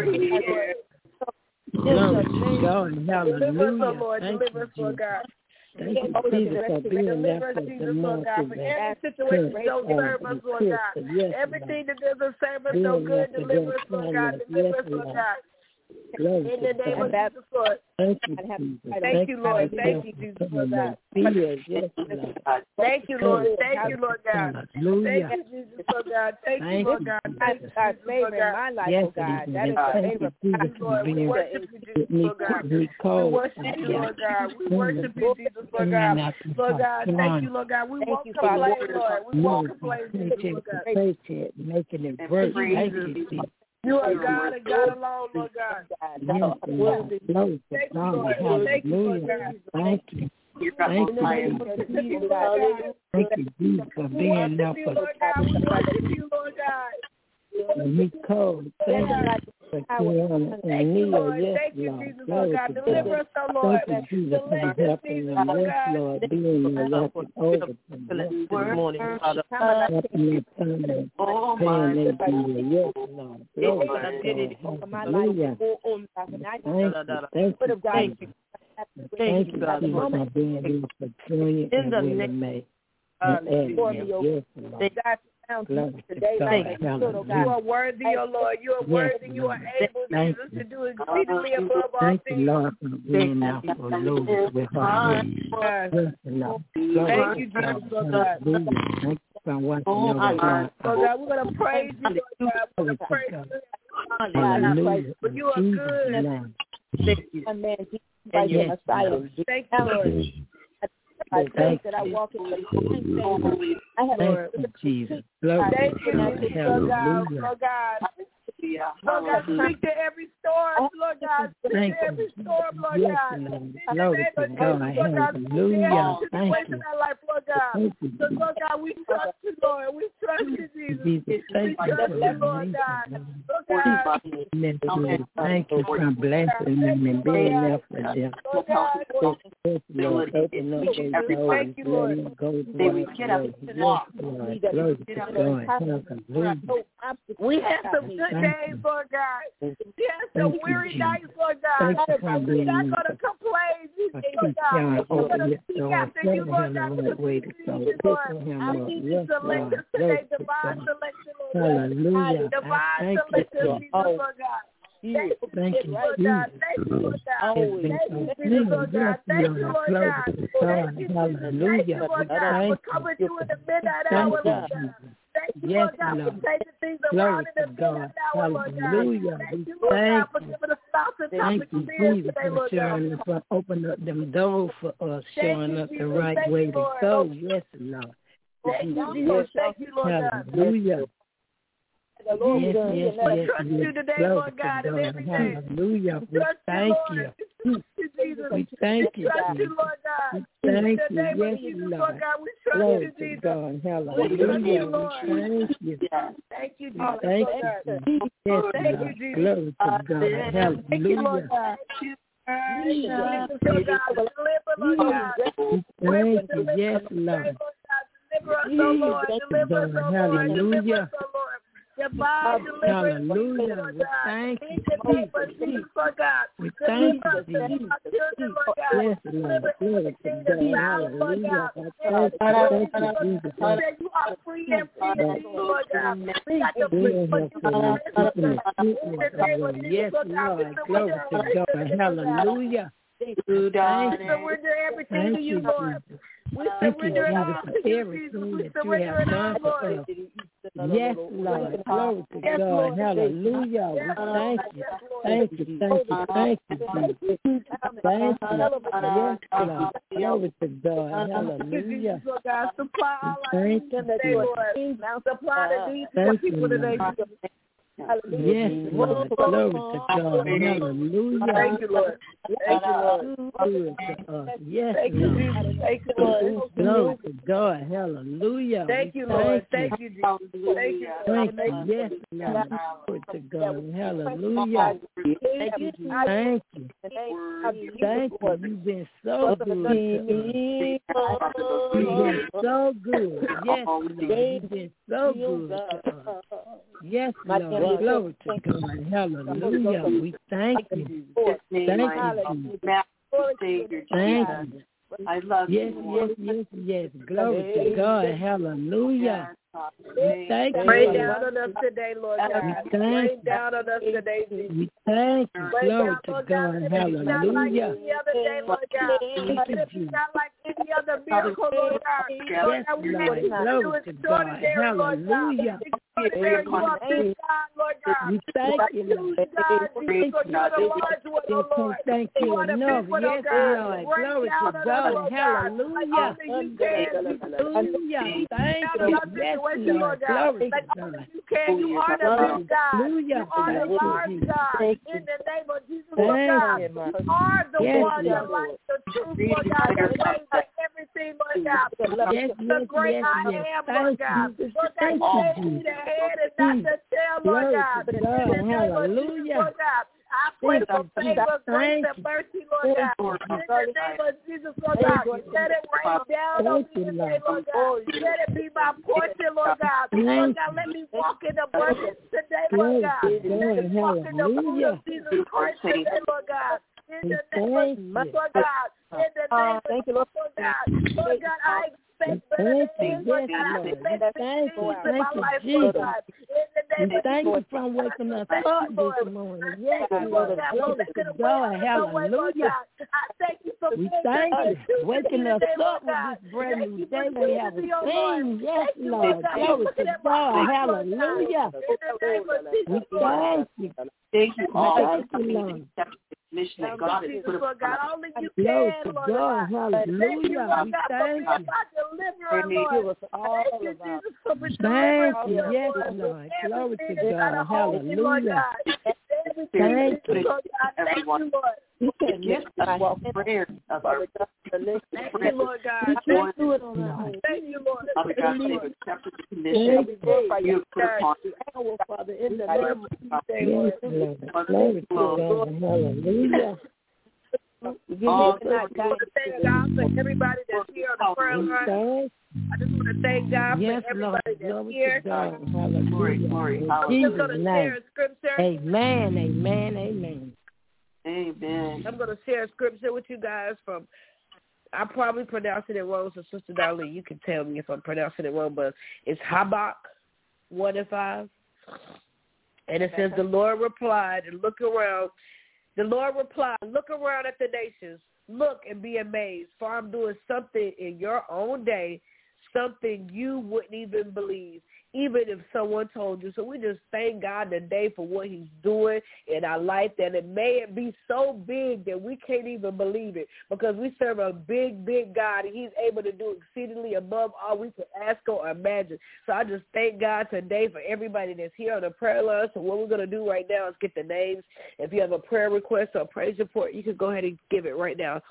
Glory to God. Hallelujah. Lord. Deliver us, Lord God. Thank you, Jesus, for being there for the month of every situation don't serve us, Lord God. Everything that doesn't serve us no good, deliver us, Lord God. Deliver us, Lord God. In the name of Jesus, Lord. Thank you, Jesus. Thank you, Lord. Thank you, Jesus, Lord God. Thank you, Lord. Thank you, Lord God. Thank you, Jesus, Lord God. Thank you, Lord God. Thank you, God's favor in my life, oh God. That is the favor of God, Lord. We worship you, Jesus, Lord God. We worship you, Lord God. We worship you, Jesus, Lord God. Lord God, thank you, Lord God. We won't complain, Lord. We won't complain, Jesus, Lord God. Making it work. Thank you, Jesus. You are God and God alone, Lord God. Yes, Lord. Glory to God. Thank you, Lord God. Thank you. Thank you. Thank you, Jesus, for being there for Lord God. We worship you, Lord God. And we called. Thank you for Kiana and Neil. Yes, Thank you, Lord. Jesus, Lord God. Glory to Deliver us, God. oh Lord. Thank you, Jesus, for helping them. Yes, Lord. Being there, watching over them. This morning, Father. Helping their family. Paying their bill. Yes, Lord. Glory to God. Hallelujah. Thank you. Thank you. Thank you, God, for being here for Junior and Willie Mae. Yes, Lord. Today, Lord. You are worthy, O Lord. You are worthy. You are able, Jesus, to do exceedingly above all things. Thank you, Lord, for being there for those with our Yes, Lord. Thank you, Jesus, Lord God. Thank you for watching over God. Lord God, we're going to praise you, Lord God. We're going to praise you. Hallelujah. But you are good. Thank you. Amen. Thank you, Messiah. Thank you, Lord. I thank that I walk in the divine. I have Lord Jesus. Thank you, Lord God. Lord God. Lord God, speak to every storm, Lord God. Speak to every storm, Lord God. Glory to God. Hallelujah. Thank you. Lord God. So, Lord God, we trust you, Lord. We trust you, Jesus. We Thank trust you, Lord God. Lord God. Thank you for blessing them and being there for them. Lord God. Lord, open up their doors. Thank you, Lord. Let them go to the Lord. Glory to God. We had some good days, Lord God. We had some weary nights, Lord God. We're not going to complain, Lord God. We're going to seek after you, Lord God. I need you to select us today, divine selection, Lord God. Hallelujah. Divine selection, Jesus, Lord God. Thank you, Lord God. Thank you, Lord God. Thank you, Lord God. Thank you, Lord God. Thank you, Hallelujah. Lord God, for coming through in the midnight hour, Lord God. Thank you, Lord God, for taking things around in the midnight hour, Lord God. Thank you, Lord God, for giving us thoughts and topics to be today, Lord God. For opening up them doors for us, showing us the right way to go. Yes, Lord. Thank you, Jesus. Thank you, Lord God. Hallelujah. The Lord, yes, yes, we yes, trust yes. you today, Love Lord God, and every day. Hallelujah. We trust thank you. you. We trust you, Jesus. We thank we you, trust Jesus. you, Lord God. We thank in the you. name Yes, of Jesus, Lord. Lord God, we trust Glory you, Jesus. God. Hallelujah. We trust you, Lord. Thank you. Thank you, Jesus. Thank Lord you. God. Yes, Thank Lord. you, Jesus. Glory to God. Hallelujah. Thank you, Lord God. Jesus, Lord God, deliver, Lord God. Thank you. Yes, Lord. Deliver us, oh Lord. Deliver us, oh Lord. Deliver us, oh Lord. Divine deliverance, hallelujah. Lord We God. thank In you. the name of Jesus, Lord God. We thank you, Deliver Jesus. our children, Lord God. Yes, Lord. Deliver Glory to everything God. that's bound, Lord Hallelujah. God. Thank you, thank you, Jesus. You said you are free and free indeed, Lord God. We got to Being put here you for in us, the keeping us In the name of Jesus, yes, Lord God. Lord. Glory to God. Hallelujah. We surrender everything Thank to you, you, Lord. Jesus. We Thank you, surrender it all Jesus, to for you, everything Jesus. We that you surrender have it all, done for Lord. us. Yes, Lord. Glory to Yes, God. Lord. Hallelujah. We Yes, thank you. yes, Lord. Thank you, thank you, thank you, Jesus. Thank you. Yes, Lord. Glory to God. Hallelujah. Lord God, supply all our Thank needs you, today, Lord. Supply the needs of Thank people you, today. Lord. Yes, Lord. Glory to God. Hallelujah. Thank you, Lord. Thank you, Lord. Good to us. Yes, Thank you, Lord. Jesus. Thank you, Lord. Glory to God. Hallelujah. Thank you, Lord. Thank you, Jesus. Thank you. Thank you. Yes, Lord. Glory to God. Hallelujah. Thank you. Thank you. Thank you. You've been so good to us. You've been so good. Yes, Lord. You've been so good to us. Yes, Lord. Glory to God. Hallelujah. We thank you. Thank you, Jesus. Thank you. I love yes, you. Yes, yes, yes. Glory to God. Hallelujah. We thank you. Rain down on us today, Lord God. We Rain down on us today, Jesus. We thank you. Glory to God. Hallelujah. Not like any other day, Lord God. Let it be not like any other miracle, Lord God. Yes, Lord, we Lord. want you Glory to to do God. it, Lord God. Hallelujah. Extraordinary, you are big God, Lord God. We thank you, Lord. God, Jesus, for you're the large one, oh Lord. Thank you You are the enough. big one, Yes, oh God. Lord. Rain Glory down to on us, God. Lord God. Hallelujah. Like only you can, Hallelujah. Thank you. you. Yes, Lord. Glory Like to only God. you can. You are the big God. Hallelujah. You are the Thank you, large Jesus. God. Thank In the name of Jesus, Thank Lord God. you. You are the Yes, one, the Lord. light, the truth, Lord God, the way, the everything, Lord God. Yes, The yes, great yes, I yes. am, Lord Thank God. you. Lord God, Thank you you, made me Jesus. the head and not the tail, Lord Glory God. to In God. the name of Jesus, Hallelujah. Lord God. I pray Thank for you, favor, Jesus. grace, Thank and you. mercy, Lord God. In the name of Jesus, Lord God. Let it rain down on Thank me you, today, Lord. Lord God. Let it be my portion, Lord God. Lord God, let me walk in abundance today, Lord God. Let me walk in the fruit of Jesus Christ today, Lord God. In the name of Jesus, Lord God. In the name of Jesus, Lord God. Lord God, I expect better things, Lord God. I expect big things in my life, Lord God. In the name We of thank Jesus. you for waking us Thank up you, Lord. this morning. I Yes, thank you, Lord. Lord God, for Glory making to a way out God. of no way, Lord Hallelujah. God. I thank you for We being thank you good waking us today, up Lord with God. this brand Thank new you for day we choosing haven't me, oh Lord. seen. Yes, Thank you, Lord Lord. God, for Glory looking to at my God. heart, Lord God. Hallelujah. In the name of We Jesus, Lord. thank you. Thank you We all thank for you, coming Lord. and accepting the mission that Lord God has Jesus, put Lord upon God, us. only you Glory can, to Lord God. God. Thank you, Hallelujah. Lord We God, for thank being you. my deliverer, Lord. Thank you, Jesus, for being Thank you. deliverer, Yes, Lord. Lord. Glory to Everything is out God. of hold me, Lord Hallelujah. God. Everything, Thank Jesus, you. Lord God. Thank you, Lord. The gift of prayer of our Thank you, Lord God. We can't do it on our own. Thank you, Lord. Father God, Thank you, you Lord. accepted the mission you have put upon Our Father, in the us. name of Yes, Jesus, Lord. Glory to God. Hallelujah. We give All you I just want to thank God for everybody that's here on the prayer line. I just want to thank God Yes, for Lord. everybody that's Glory here. to God. glory, Hallelujah. glory, In I'm hallelujah. just going Jesus' to share name. a scripture. Amen, amen, amen. Amen. I'm going to share a scripture with you guys from, I probably pronouncing it wrong, so Sister Darlene, you can tell me if I'm pronouncing it wrong, but it's Habakkuk one and five. And it says, the Lord replied, and look around. The Lord replied, look around at the nations. Look and be amazed, for I'm doing something in your own day, something you wouldn't even believe, even if someone told you. So we just thank God today for what he's doing in our life, that it may be so big that we can't even believe it, because we serve a big, big God, and he's able to do exceedingly above all we can ask or imagine. So I just thank God today for everybody that's here on the prayer line. So what we're going to do right now is get the names. If you have a prayer request or a praise report, you can go ahead and give it right now.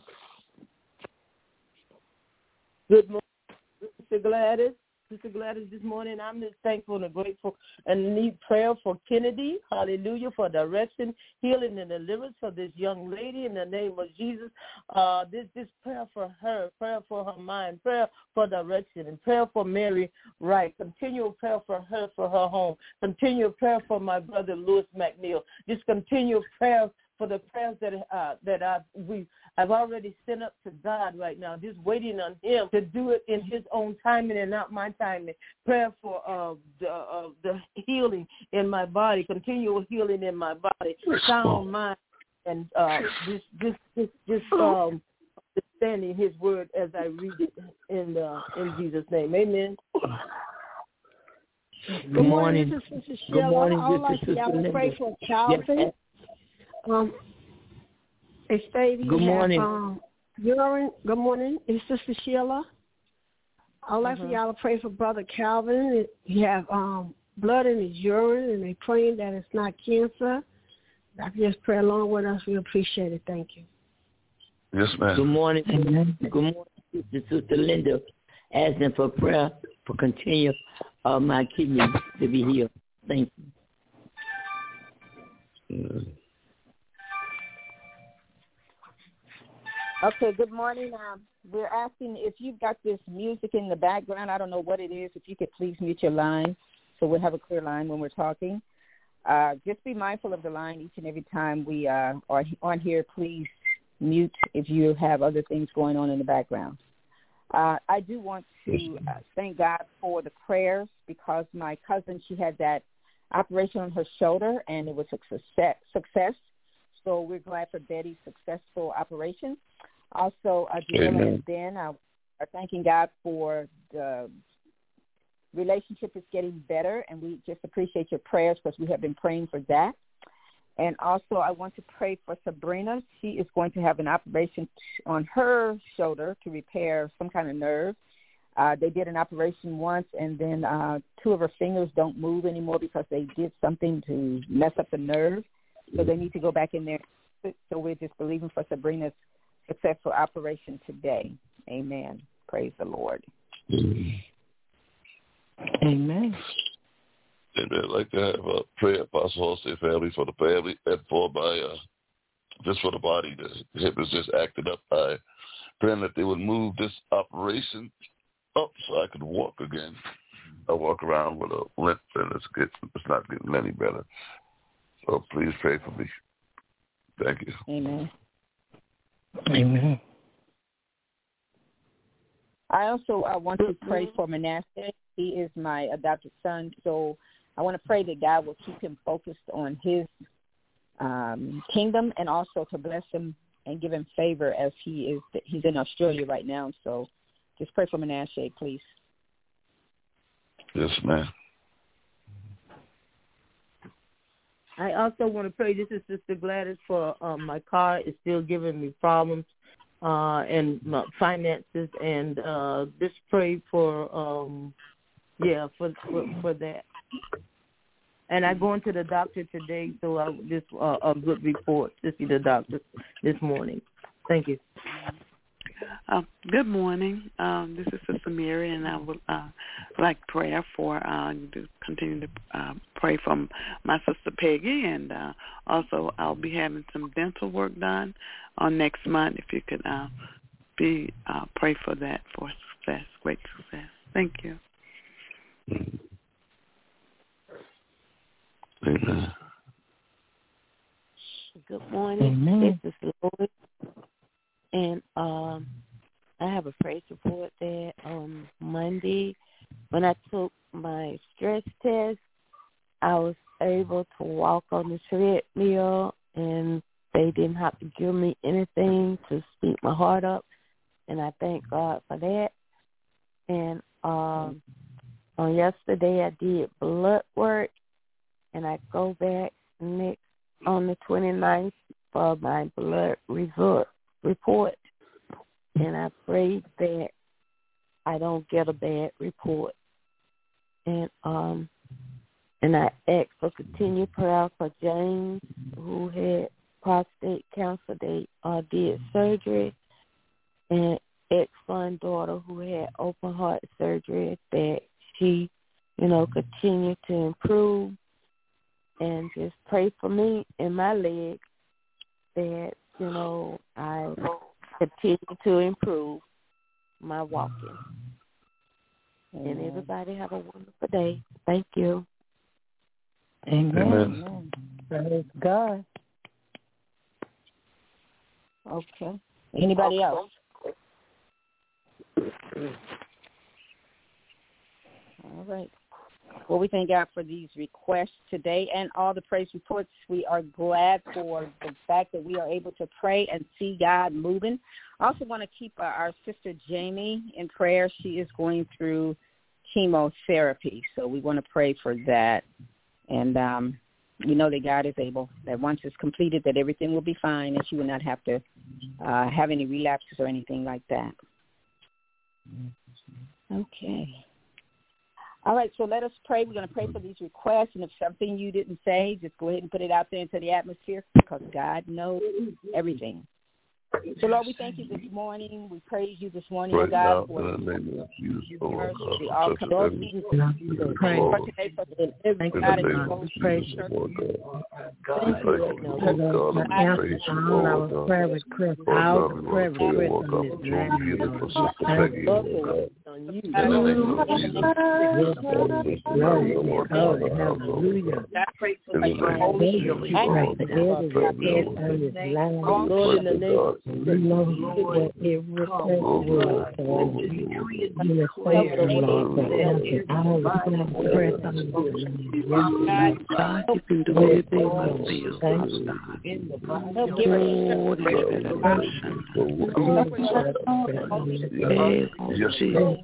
Good morning, Sister Gladys. Sister Gladys, this morning I'm just thankful and grateful and need prayer for Kennedy. Hallelujah, for direction, healing, and deliverance for this young lady in the name of Jesus. Uh, this this prayer for her, prayer for her mind, prayer for direction, and prayer for Mary Wright. Continual prayer for her, for her home. Continual prayer for my brother Louis McNeil. Just continual prayer for the prayers that uh, that I we I've already sent up to God right now, just waiting on him to do it in his own timing and not my timing. Prayer for uh, the, uh, the healing in my body, continual healing in my body, sound mind, and uh, just just just just um, understanding his word as I read it in uh, in Jesus' name. Amen. Good morning. This is Sister Good morning. I would This like is for y'all Sister to pray Linda. for Calvin. Yes. Um, it's stated Good morning. Have, um, urine. Good morning. It's Sister Sheila. I would like Mm-hmm. for y'all to pray for Brother Calvin. He have um, blood in his urine, and they praying that it's not cancer. I can just pray along with us. We appreciate it. Thank you. Yes, ma'am. Good morning. Amen. Good morning, Sister, Sister Linda. Asking for prayer for continue uh, my kidney to be healed. Thank you. Mm. Okay, good morning. Um, we're asking if you've got this music in the background. I don't know what it is. If you could please mute your line so we'll have a clear line when we're talking. Uh, just be mindful of the line each and every time we uh, are on here. Please mute if you have other things going on in the background. Uh, I do want to uh, thank God for the prayers because my cousin, she had that operation on her shoulder, and it was a success. success. So we're glad for Betty's successful operation. Also, uh, Jamila and Ben uh, are thanking God for the relationship is getting better, and we just appreciate your prayers because we have been praying for that. And also, I want to pray for Sabrina. She is going to have an operation t- on her shoulder to repair some kind of nerve. Uh, they did an operation once, and then uh, two of her fingers don't move anymore because they did something to mess up the nerve. So they need to go back in there. So we're just believing for Sabrina's successful operation today. Amen. Praise the Lord. Amen. And I'd like to have a prayer, Apostle Halsey family, for the family and for my, uh, just for the body. The hip is just acting up. I praying that they would move this operation up so I could walk again. I walk around with a limp, and it's, get, it's not getting any better. So please pray for me. Thank you. Amen. Amen. I also uh, want to pray for Manasseh. He is my adopted son, so I want to pray that God will keep him focused on his um, kingdom and also to bless him and give him favor as he is. He's in Australia right now, so just pray for Manasseh, please. Yes, ma'am. I also want to pray. This is Sister Gladys for um, my car is still giving me problems uh, and my finances, and uh, just pray for um, yeah for, for for that. And I go into the doctor today, so I just uh, a good report to see the doctor this morning. Thank you. Uh, good morning. Um, this is Sister Mary, and I would uh, like prayer for uh, to continue to uh, pray for my sister Peggy, and uh, also I'll be having some dental work done on next month. If you could uh, be uh, pray for that for success, great success. Thank you. Amen. Good morning. Amen. This is Lloyd. And um, I have a praise report that on Monday, when I took my stress test, I was able to walk on the treadmill, and they didn't have to give me anything to speed my heart up, and I thank God for that. And um, on yesterday, I did blood work, and I go back next on the twenty-ninth for my blood result report, and I pray that I don't get a bad report. And um, and I ask for continued prayer for James, who had prostate cancer. They uh, did surgery, and ex-son daughter who had open heart surgery, that she, you know, continue to improve. And just pray for me and my leg that, you know, I continue to improve my walking. Amen. And everybody have a wonderful day. Thank you. Amen. Amen. Praise God. Okay. Anybody okay. else? All right. Well, we thank God for these requests today and all the praise reports. We are glad for the fact that we are able to pray and see God moving. I also want to keep uh, our sister Jamie in prayer. She is going through chemotherapy, so we want to pray for that. And um, we know that God is able, that once it's completed, that everything will be fine and she will not have to uh, have any relapses or anything like that. Okay. All right, so let us pray. We're going to pray for these requests, and if something you didn't say, just go ahead and put it out there into the atmosphere because God knows everything. So, Lord, we thank you this morning. We praise you this morning, Right oh God, now, for in the name of Jesus, the oh mercy, God, the all touch come every- Pray. Lord, for today, for in the God, name and of for Praise Jesus, you. Lord God. Thank Thank you, you, Lord, Lord for God, the and we answer praise to you, all our Lord God. prayer requests, Lord all God, the we prayer want to pray, requests Lord on God, this for total line, healing Lord. for Sister Thank Peggy, you. Lord God. Hallelujah. I pray for In the your name holy of healing. Jesus, Right now. Lord, in the name of Lord, Lord, come. Decree and declare God, you can do anything but feel. in the body Oh, yes, Jesus.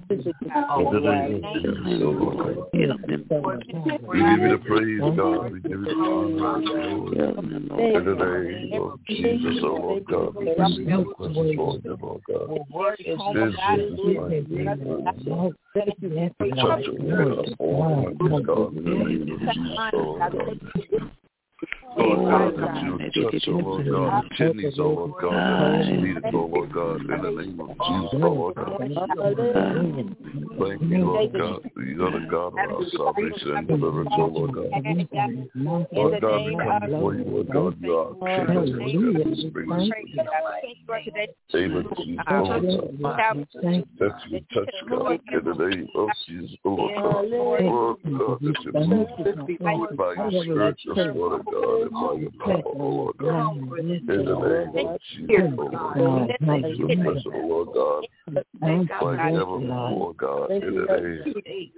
We give you the praise, God. We give you the honor, Lord. In the name of Jesus, oh Lord God, we give you the praise, Lord, Lord God. In Jesus' mighty name, Lord. The touch of God, oh my God, in the name of Jesus, oh Lord God. Lord God, that you touch, oh Lord God, the kidneys, oh Lord God, that is needed, oh Lord God, in the name of Jesus, oh Lord God. Thank you, Lord God, you are the God of our salvation and deliverance, oh Lord God. Lord God, we come before you, Lord God, you are our King, Lord God, this brings us able to use, oh Lord God, that you touch, God, in the name of Jesus, oh Lord God. Lord God, that you move by your spirit, your Lord God. By your power, oh Lord God, in the name of Jesus, oh Lord God, thank you, blessed, oh Lord God, like never before, God, in the name of Jesus,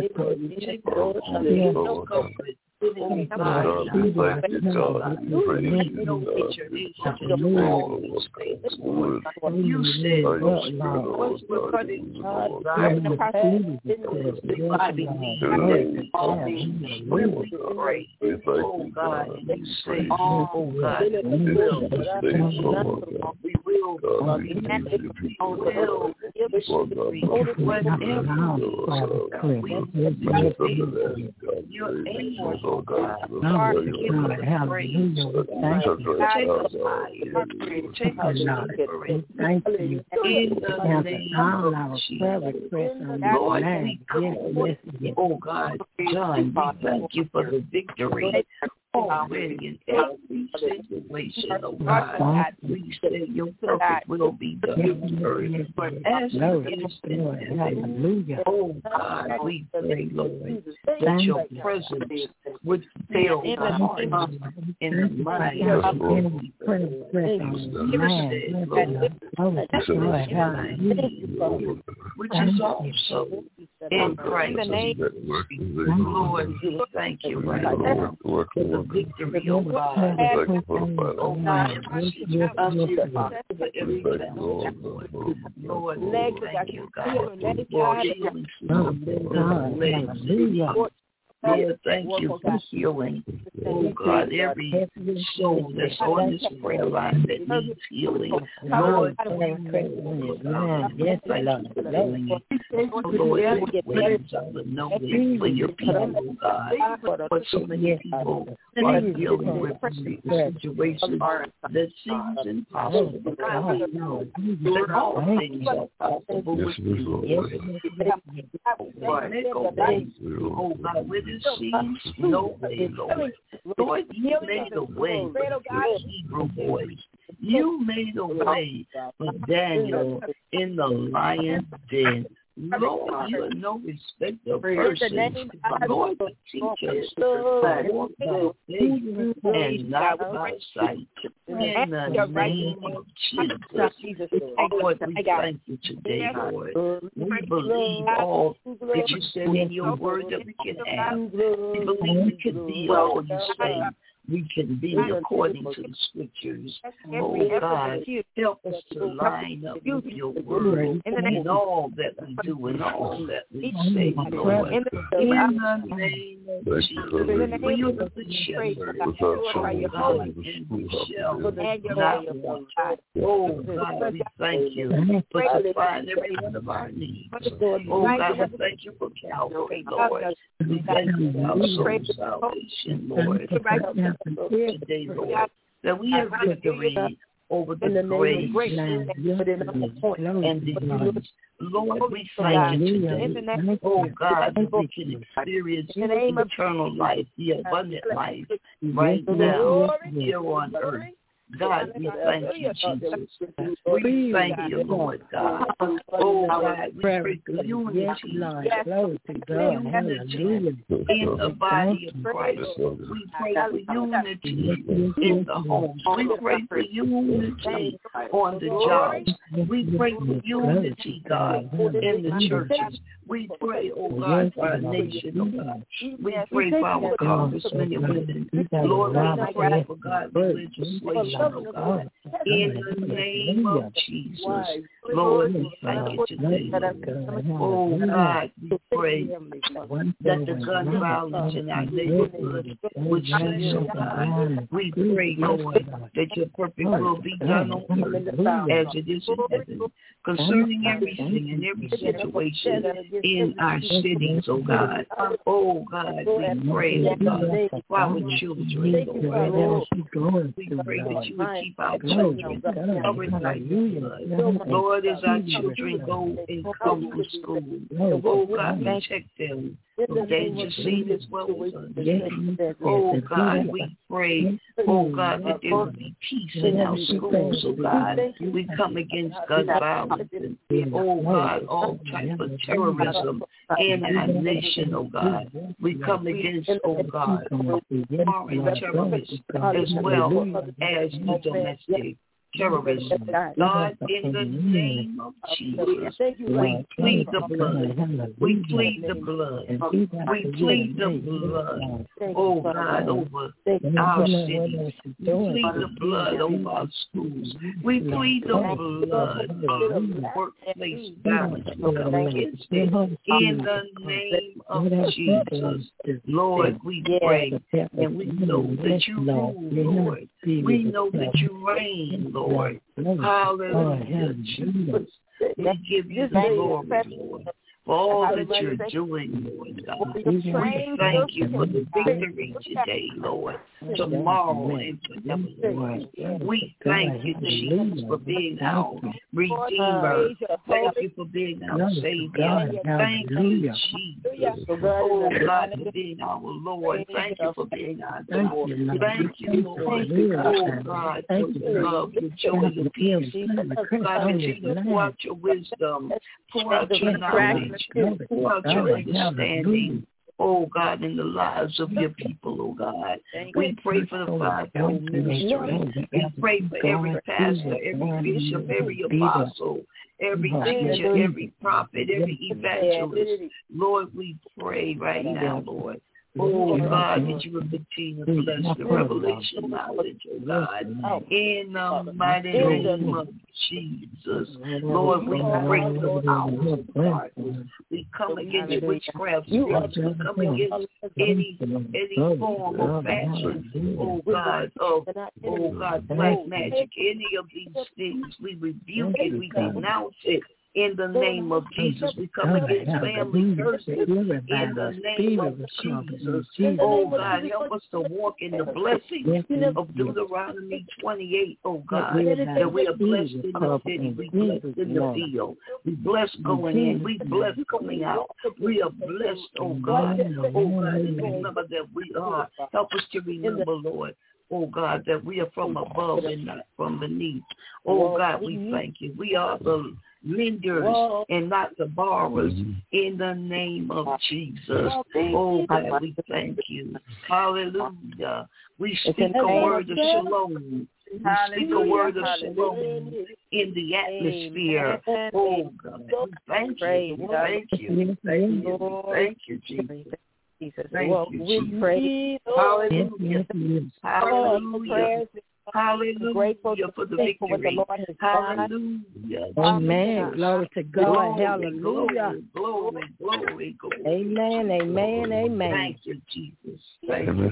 oh Lord God. God, we thank you, God, we praise you, God, we thank you, Lord God, you said, Lord God, oh God, you say, oh God, we will, we will, God, we will, you're able, oh God, give us praise. Take us higher. In the name of Jesus. Lord, we come, oh God, John, we thank you for the victory already in every situation, oh God. We say your perfect will be done in earth. But as it is in heaven, oh God, we pray, Lord, that your presence would fill the heart in the mind of the people, which is also in Christ. Lord, we thank you right now for the victory, oh God. Oh God, Lord, thank you, God, for healing the Lord, thank you for healing, oh God, every soul that's on this prayer line that needs healing. Lord, yes, I love you. Lord, ways of the knowing for your people, oh God. But so many people are dealing with situations that seems impossible. Lord, all things are possible with you. Oh God, with it seems no way, Lord. Lord, you made a way for the Hebrew boys. You made a way for Daniel in the lion's den. Lord, you are no respect of persons. Lord, teach us to walk by faith and not by sight. In the name of Jesus. Lord, we thank you today, Lord. We believe all that you said in your word that we can have. We believe we can be all you say we can be according to the scriptures. Oh God, help us to line up with your word in all that we do and all that we say, Lord. In the name of Jesus, for you are the shepherd, oh God, and we shall not want. Oh God, we thank you for supplying every one of our needs. Oh God, we thank you for Calvary, Lord. We thank you for our soul salvation, Lord. Today, Lord, that we have victory over the grave and disease. Lord, we thank you today. Oh God, that we can experience eternal life, the abundant life, right now here on earth. God, we thank you, Jesus. We thank you, Lord God. Oh, God, we pray for unity. Yes, Lord. Unity in the body of Christ. We pray for unity in the homes. We pray for unity on the jobs. We pray for unity, God, in the churches. We pray, oh God, for our nation, oh God. We pray for our congressmen and women. Lord, we pray for godly legislation, oh God. In the name of Jesus. Lord, we thank you today. Oh God, we pray that the gun violence in our neighborhood would cease, oh God. We pray, Lord, that your perfect will be done on earth as it is in heaven, concerning everything and every situation in our cities, oh God. Oh God, we pray, oh God, for our children, Lord. We pray that you would keep our children covered by your blood. Lord, as our children go and come to school, oh God, protect them from danger seen as well as unseen. Oh God, we pray, oh God, that there will be peace in our schools, oh God. We come against gun violence and, oh God, all type of terrorism in our nation, oh God. We come against, oh God, foreign terrorists as well as the domestic terrorism. God, in the name of Jesus, we plead the blood. We plead the blood. We plead the blood, oh God, over our cities. We plead the blood over our schools. We plead the blood of workplace violence. We come against it in the name of Jesus. Lord, we pray and we know that you rule, Lord. We know that you reign, Lord. Hallelujah, Jesus. We give you the glory, Lord, for all that you're doing, Lord God. We thank you for the victory today, Lord, tomorrow and forever, Lord. We thank you, Jesus, for being our Redeemer. Thank you for being our Savior. Thank you, Jesus. Oh, God, for being our Lord. Thank you for being our Lord. Thank you, Lord. Oh, God, for your love, your joy, your peace. God, continue to pour out your wisdom, pour out your knowledge, pour out your understanding, oh God, in the lives of your people, oh God. We pray for the fivefold ministry. We pray for every pastor, every bishop, every apostle, every teacher, every prophet, every evangelist. Lord, we pray right now, Lord. Oh, God, that you will continue to bless the revelation knowledge, oh God, in the mighty name of Jesus. Lord, we break the powers of darkness. We come against witchcraft spirits. We come against any any form of fashion, oh God, of, oh God, black magic, any of these things. We rebuke it. We denounce it. In the name of Jesus, we come against family curses. In the name of Jesus, oh God, help us to walk in the blessings of Deuteronomy twenty-eight, oh God, that we are blessed in the city, we blessed in the field, we blessed going in, we blessed coming out, we are blessed, oh God, oh God, and remember that we are. Help us to remember, Lord, oh God, that we are from above and not from beneath. Oh God, we thank you. We are the lenders and not the borrowers in the name of Jesus. Oh God, we thank you. Hallelujah. We speak a word of shalom. We speak a word of shalom in the atmosphere. Oh God, thank you. Thank you. Thank you. Thank you, Jesus. Jesus. Thank well, you, we Jesus. Pray. Hallelujah. Hallelujah. Hallelujah. Grateful for the victory. For the Lord has Hallelujah. Amen. Glory to God. Glory, Hallelujah. Glory, glory, glory. Amen. Amen. Amen. Thank you, Jesus. Thank you.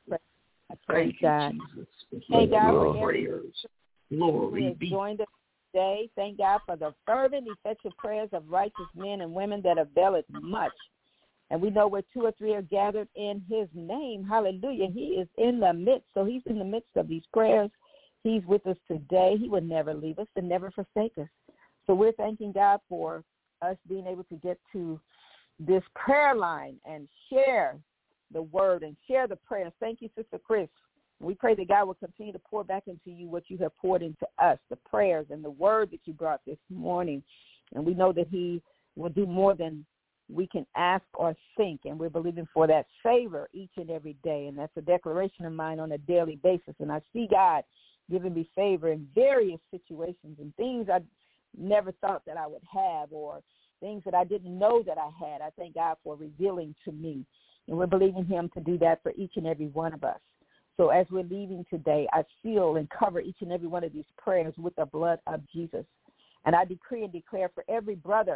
Praise God. Jesus. Thank God for prayers. Glory be. Joined us today. Thank God for the fervent, effective prayers of righteous men and women that avail it much. And we know where two or three are gathered in his name. Hallelujah. He is in the midst. So he's in the midst of these prayers. He's with us today. He would never leave us and never forsake us. So we're thanking God for us being able to get to this prayer line and share the word and share the prayers. Thank you, Sister Chris, We pray that God will continue to pour back into you what you have poured into us, the prayers and the word that you brought this morning. And we know that he will do more than we can ask or think, and we're believing for that favor each and every day. And that's a declaration of mine on a daily basis. And I see God giving me favor in various situations and things I never thought that I would have, or things that I didn't know that I had. I thank God for revealing to me. And we're believing him to do that for each and every one of us. So as we're leaving today, I seal and cover each and every one of these prayers with the blood of Jesus. And I decree and declare for every brother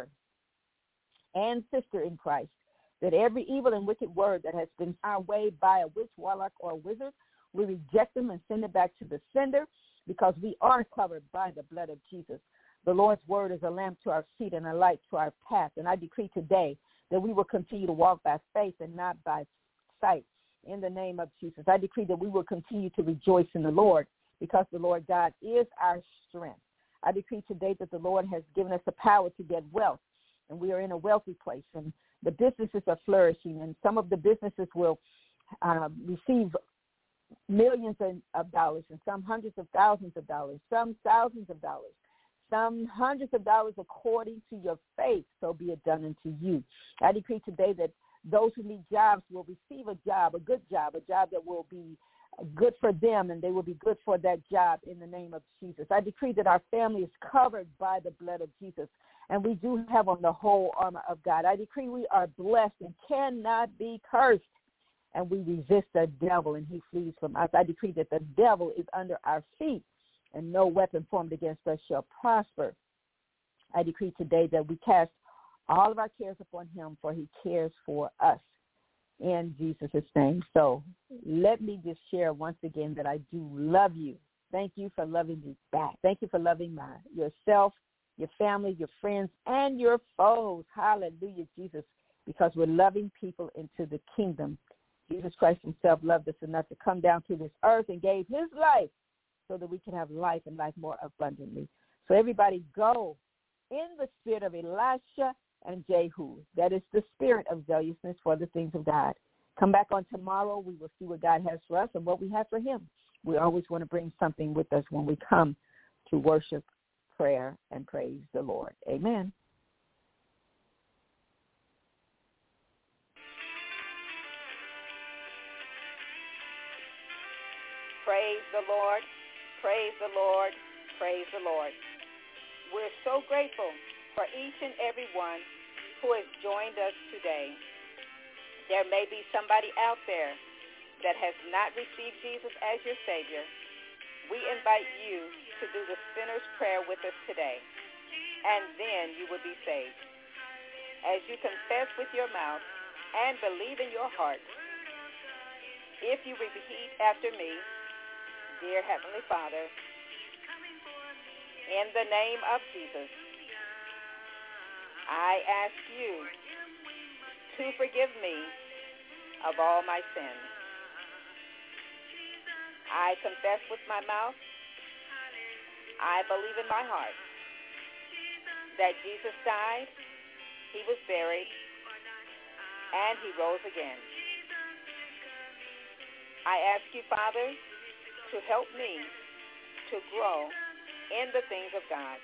and sister in Christ that every evil and wicked word that has been our way by a witch, warlock, or wizard, we reject them and send it back to the sender, because we are covered by the blood of Jesus. The Lord's word is a lamp to our feet and a light to our path. And I decree today that we will continue to walk by faith and not by sight. In the name of Jesus, I decree that we will continue to rejoice in the Lord, because the Lord God is our strength. I decree today that the Lord has given us the power to get wealth, and we are in a wealthy place, and the businesses are flourishing, and some of the businesses will uh, receive millions of dollars, and some hundreds of thousands of dollars, some thousands of dollars, some hundreds of dollars according to your faith, so be it done unto you. I decree today that those who need jobs will receive a job, a good job, a job that will be good for them, and they will be good for that job in the name of Jesus. I decree that our family is covered by the blood of Jesus, and we do have on the whole armor of God. I decree we are blessed and cannot be cursed, and we resist the devil, and he flees from us. I decree that the devil is under our feet, and no weapon formed against us shall prosper. I decree today that we cast all of our cares upon him, for he cares for us, in Jesus' name. So let me just share once again that I do love you. Thank you for loving me back. Thank you for loving my yourself, your family, your friends, and your foes. Hallelujah, Jesus, because we're loving people into the kingdom. Jesus Christ himself loved us enough to come down to this earth and gave his life so that we can have life and life more abundantly. So everybody go in the spirit of Elisha and Jehu. That is the spirit of zealousness for the things of God. Come back on tomorrow. We will see what God has for us and what we have for him. We always want to bring something with us when we come to worship, prayer, and praise the Lord. Amen. Praise the Lord. Praise the Lord. Praise the Lord. We're so grateful for each and every one who has joined us today. There may be somebody out there that has not received Jesus as your Savior. We invite you to do the sinner's prayer with us today, and then you will be saved. As you confess with your mouth and believe in your heart, if you repeat after me, dear Heavenly Father, in the name of Jesus, I ask you to forgive me of all my sins. I confess with my mouth, I believe in my heart that Jesus died, he was buried, and he rose again. I ask you, Father, to help me to grow in the things of God.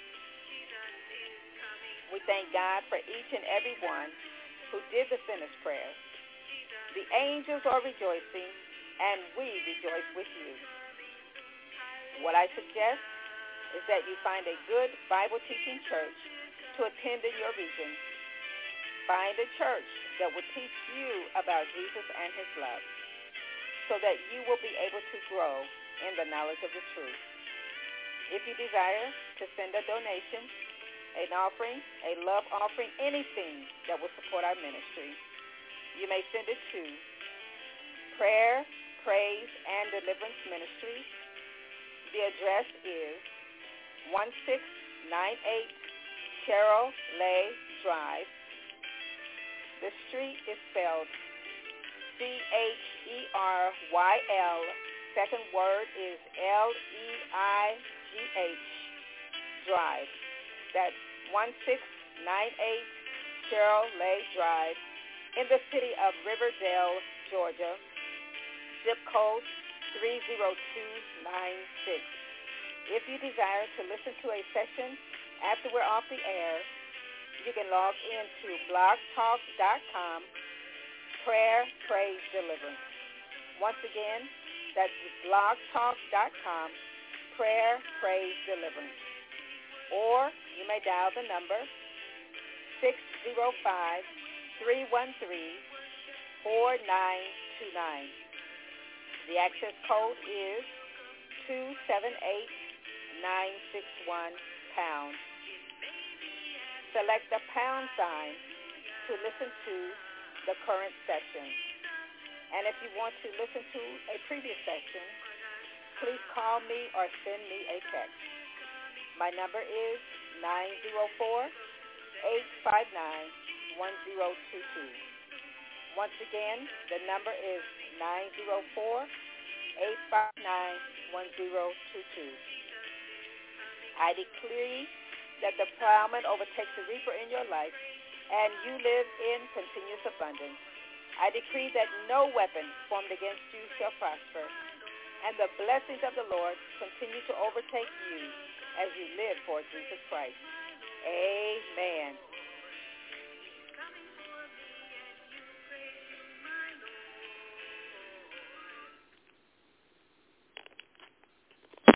We thank God for each and every one who did the sinner's prayer. The angels are rejoicing, and we rejoice with you. What I suggest is that you find a good Bible-teaching church to attend in your region. Find a church that will teach you about Jesus and his love, so that you will be able to grow in the knowledge of the truth. If you desire to send a donation, an offering, a love offering, anything that will support our ministry, you may send it to Prayer, Praise, and Deliverance Ministries. The address is one six nine eight Cheryl Lay Drive. The street is spelled C H E R Y L. Second word is L E I G H Drive. That's one six nine eight Cheryl Lay Drive in the city of Riverdale, Georgia. Zip code three zero two nine six. If you desire to listen to a session after we're off the air, you can log into blog talk dot com, prayer, praise, deliverance. Once again, that's blog talk dot com, prayer, praise, deliverance. Or you may dial the number six zero five, three one three, four nine two nine. The access code is two seven eight, nine six one, pound. Select the pound sign to listen to the current session. And if you want to listen to a previous session, please call me or send me a text. My number is nine zero four, eight five nine, one zero two two. Once again, the number is nine zero four, eight five nine, one zero two two. I decree that the plowman overtakes the reaper in your life, and you live in continuous abundance. I decree that no weapon formed against you shall prosper, and the blessings of the Lord continue to overtake you as you live for Jesus Christ. Amen.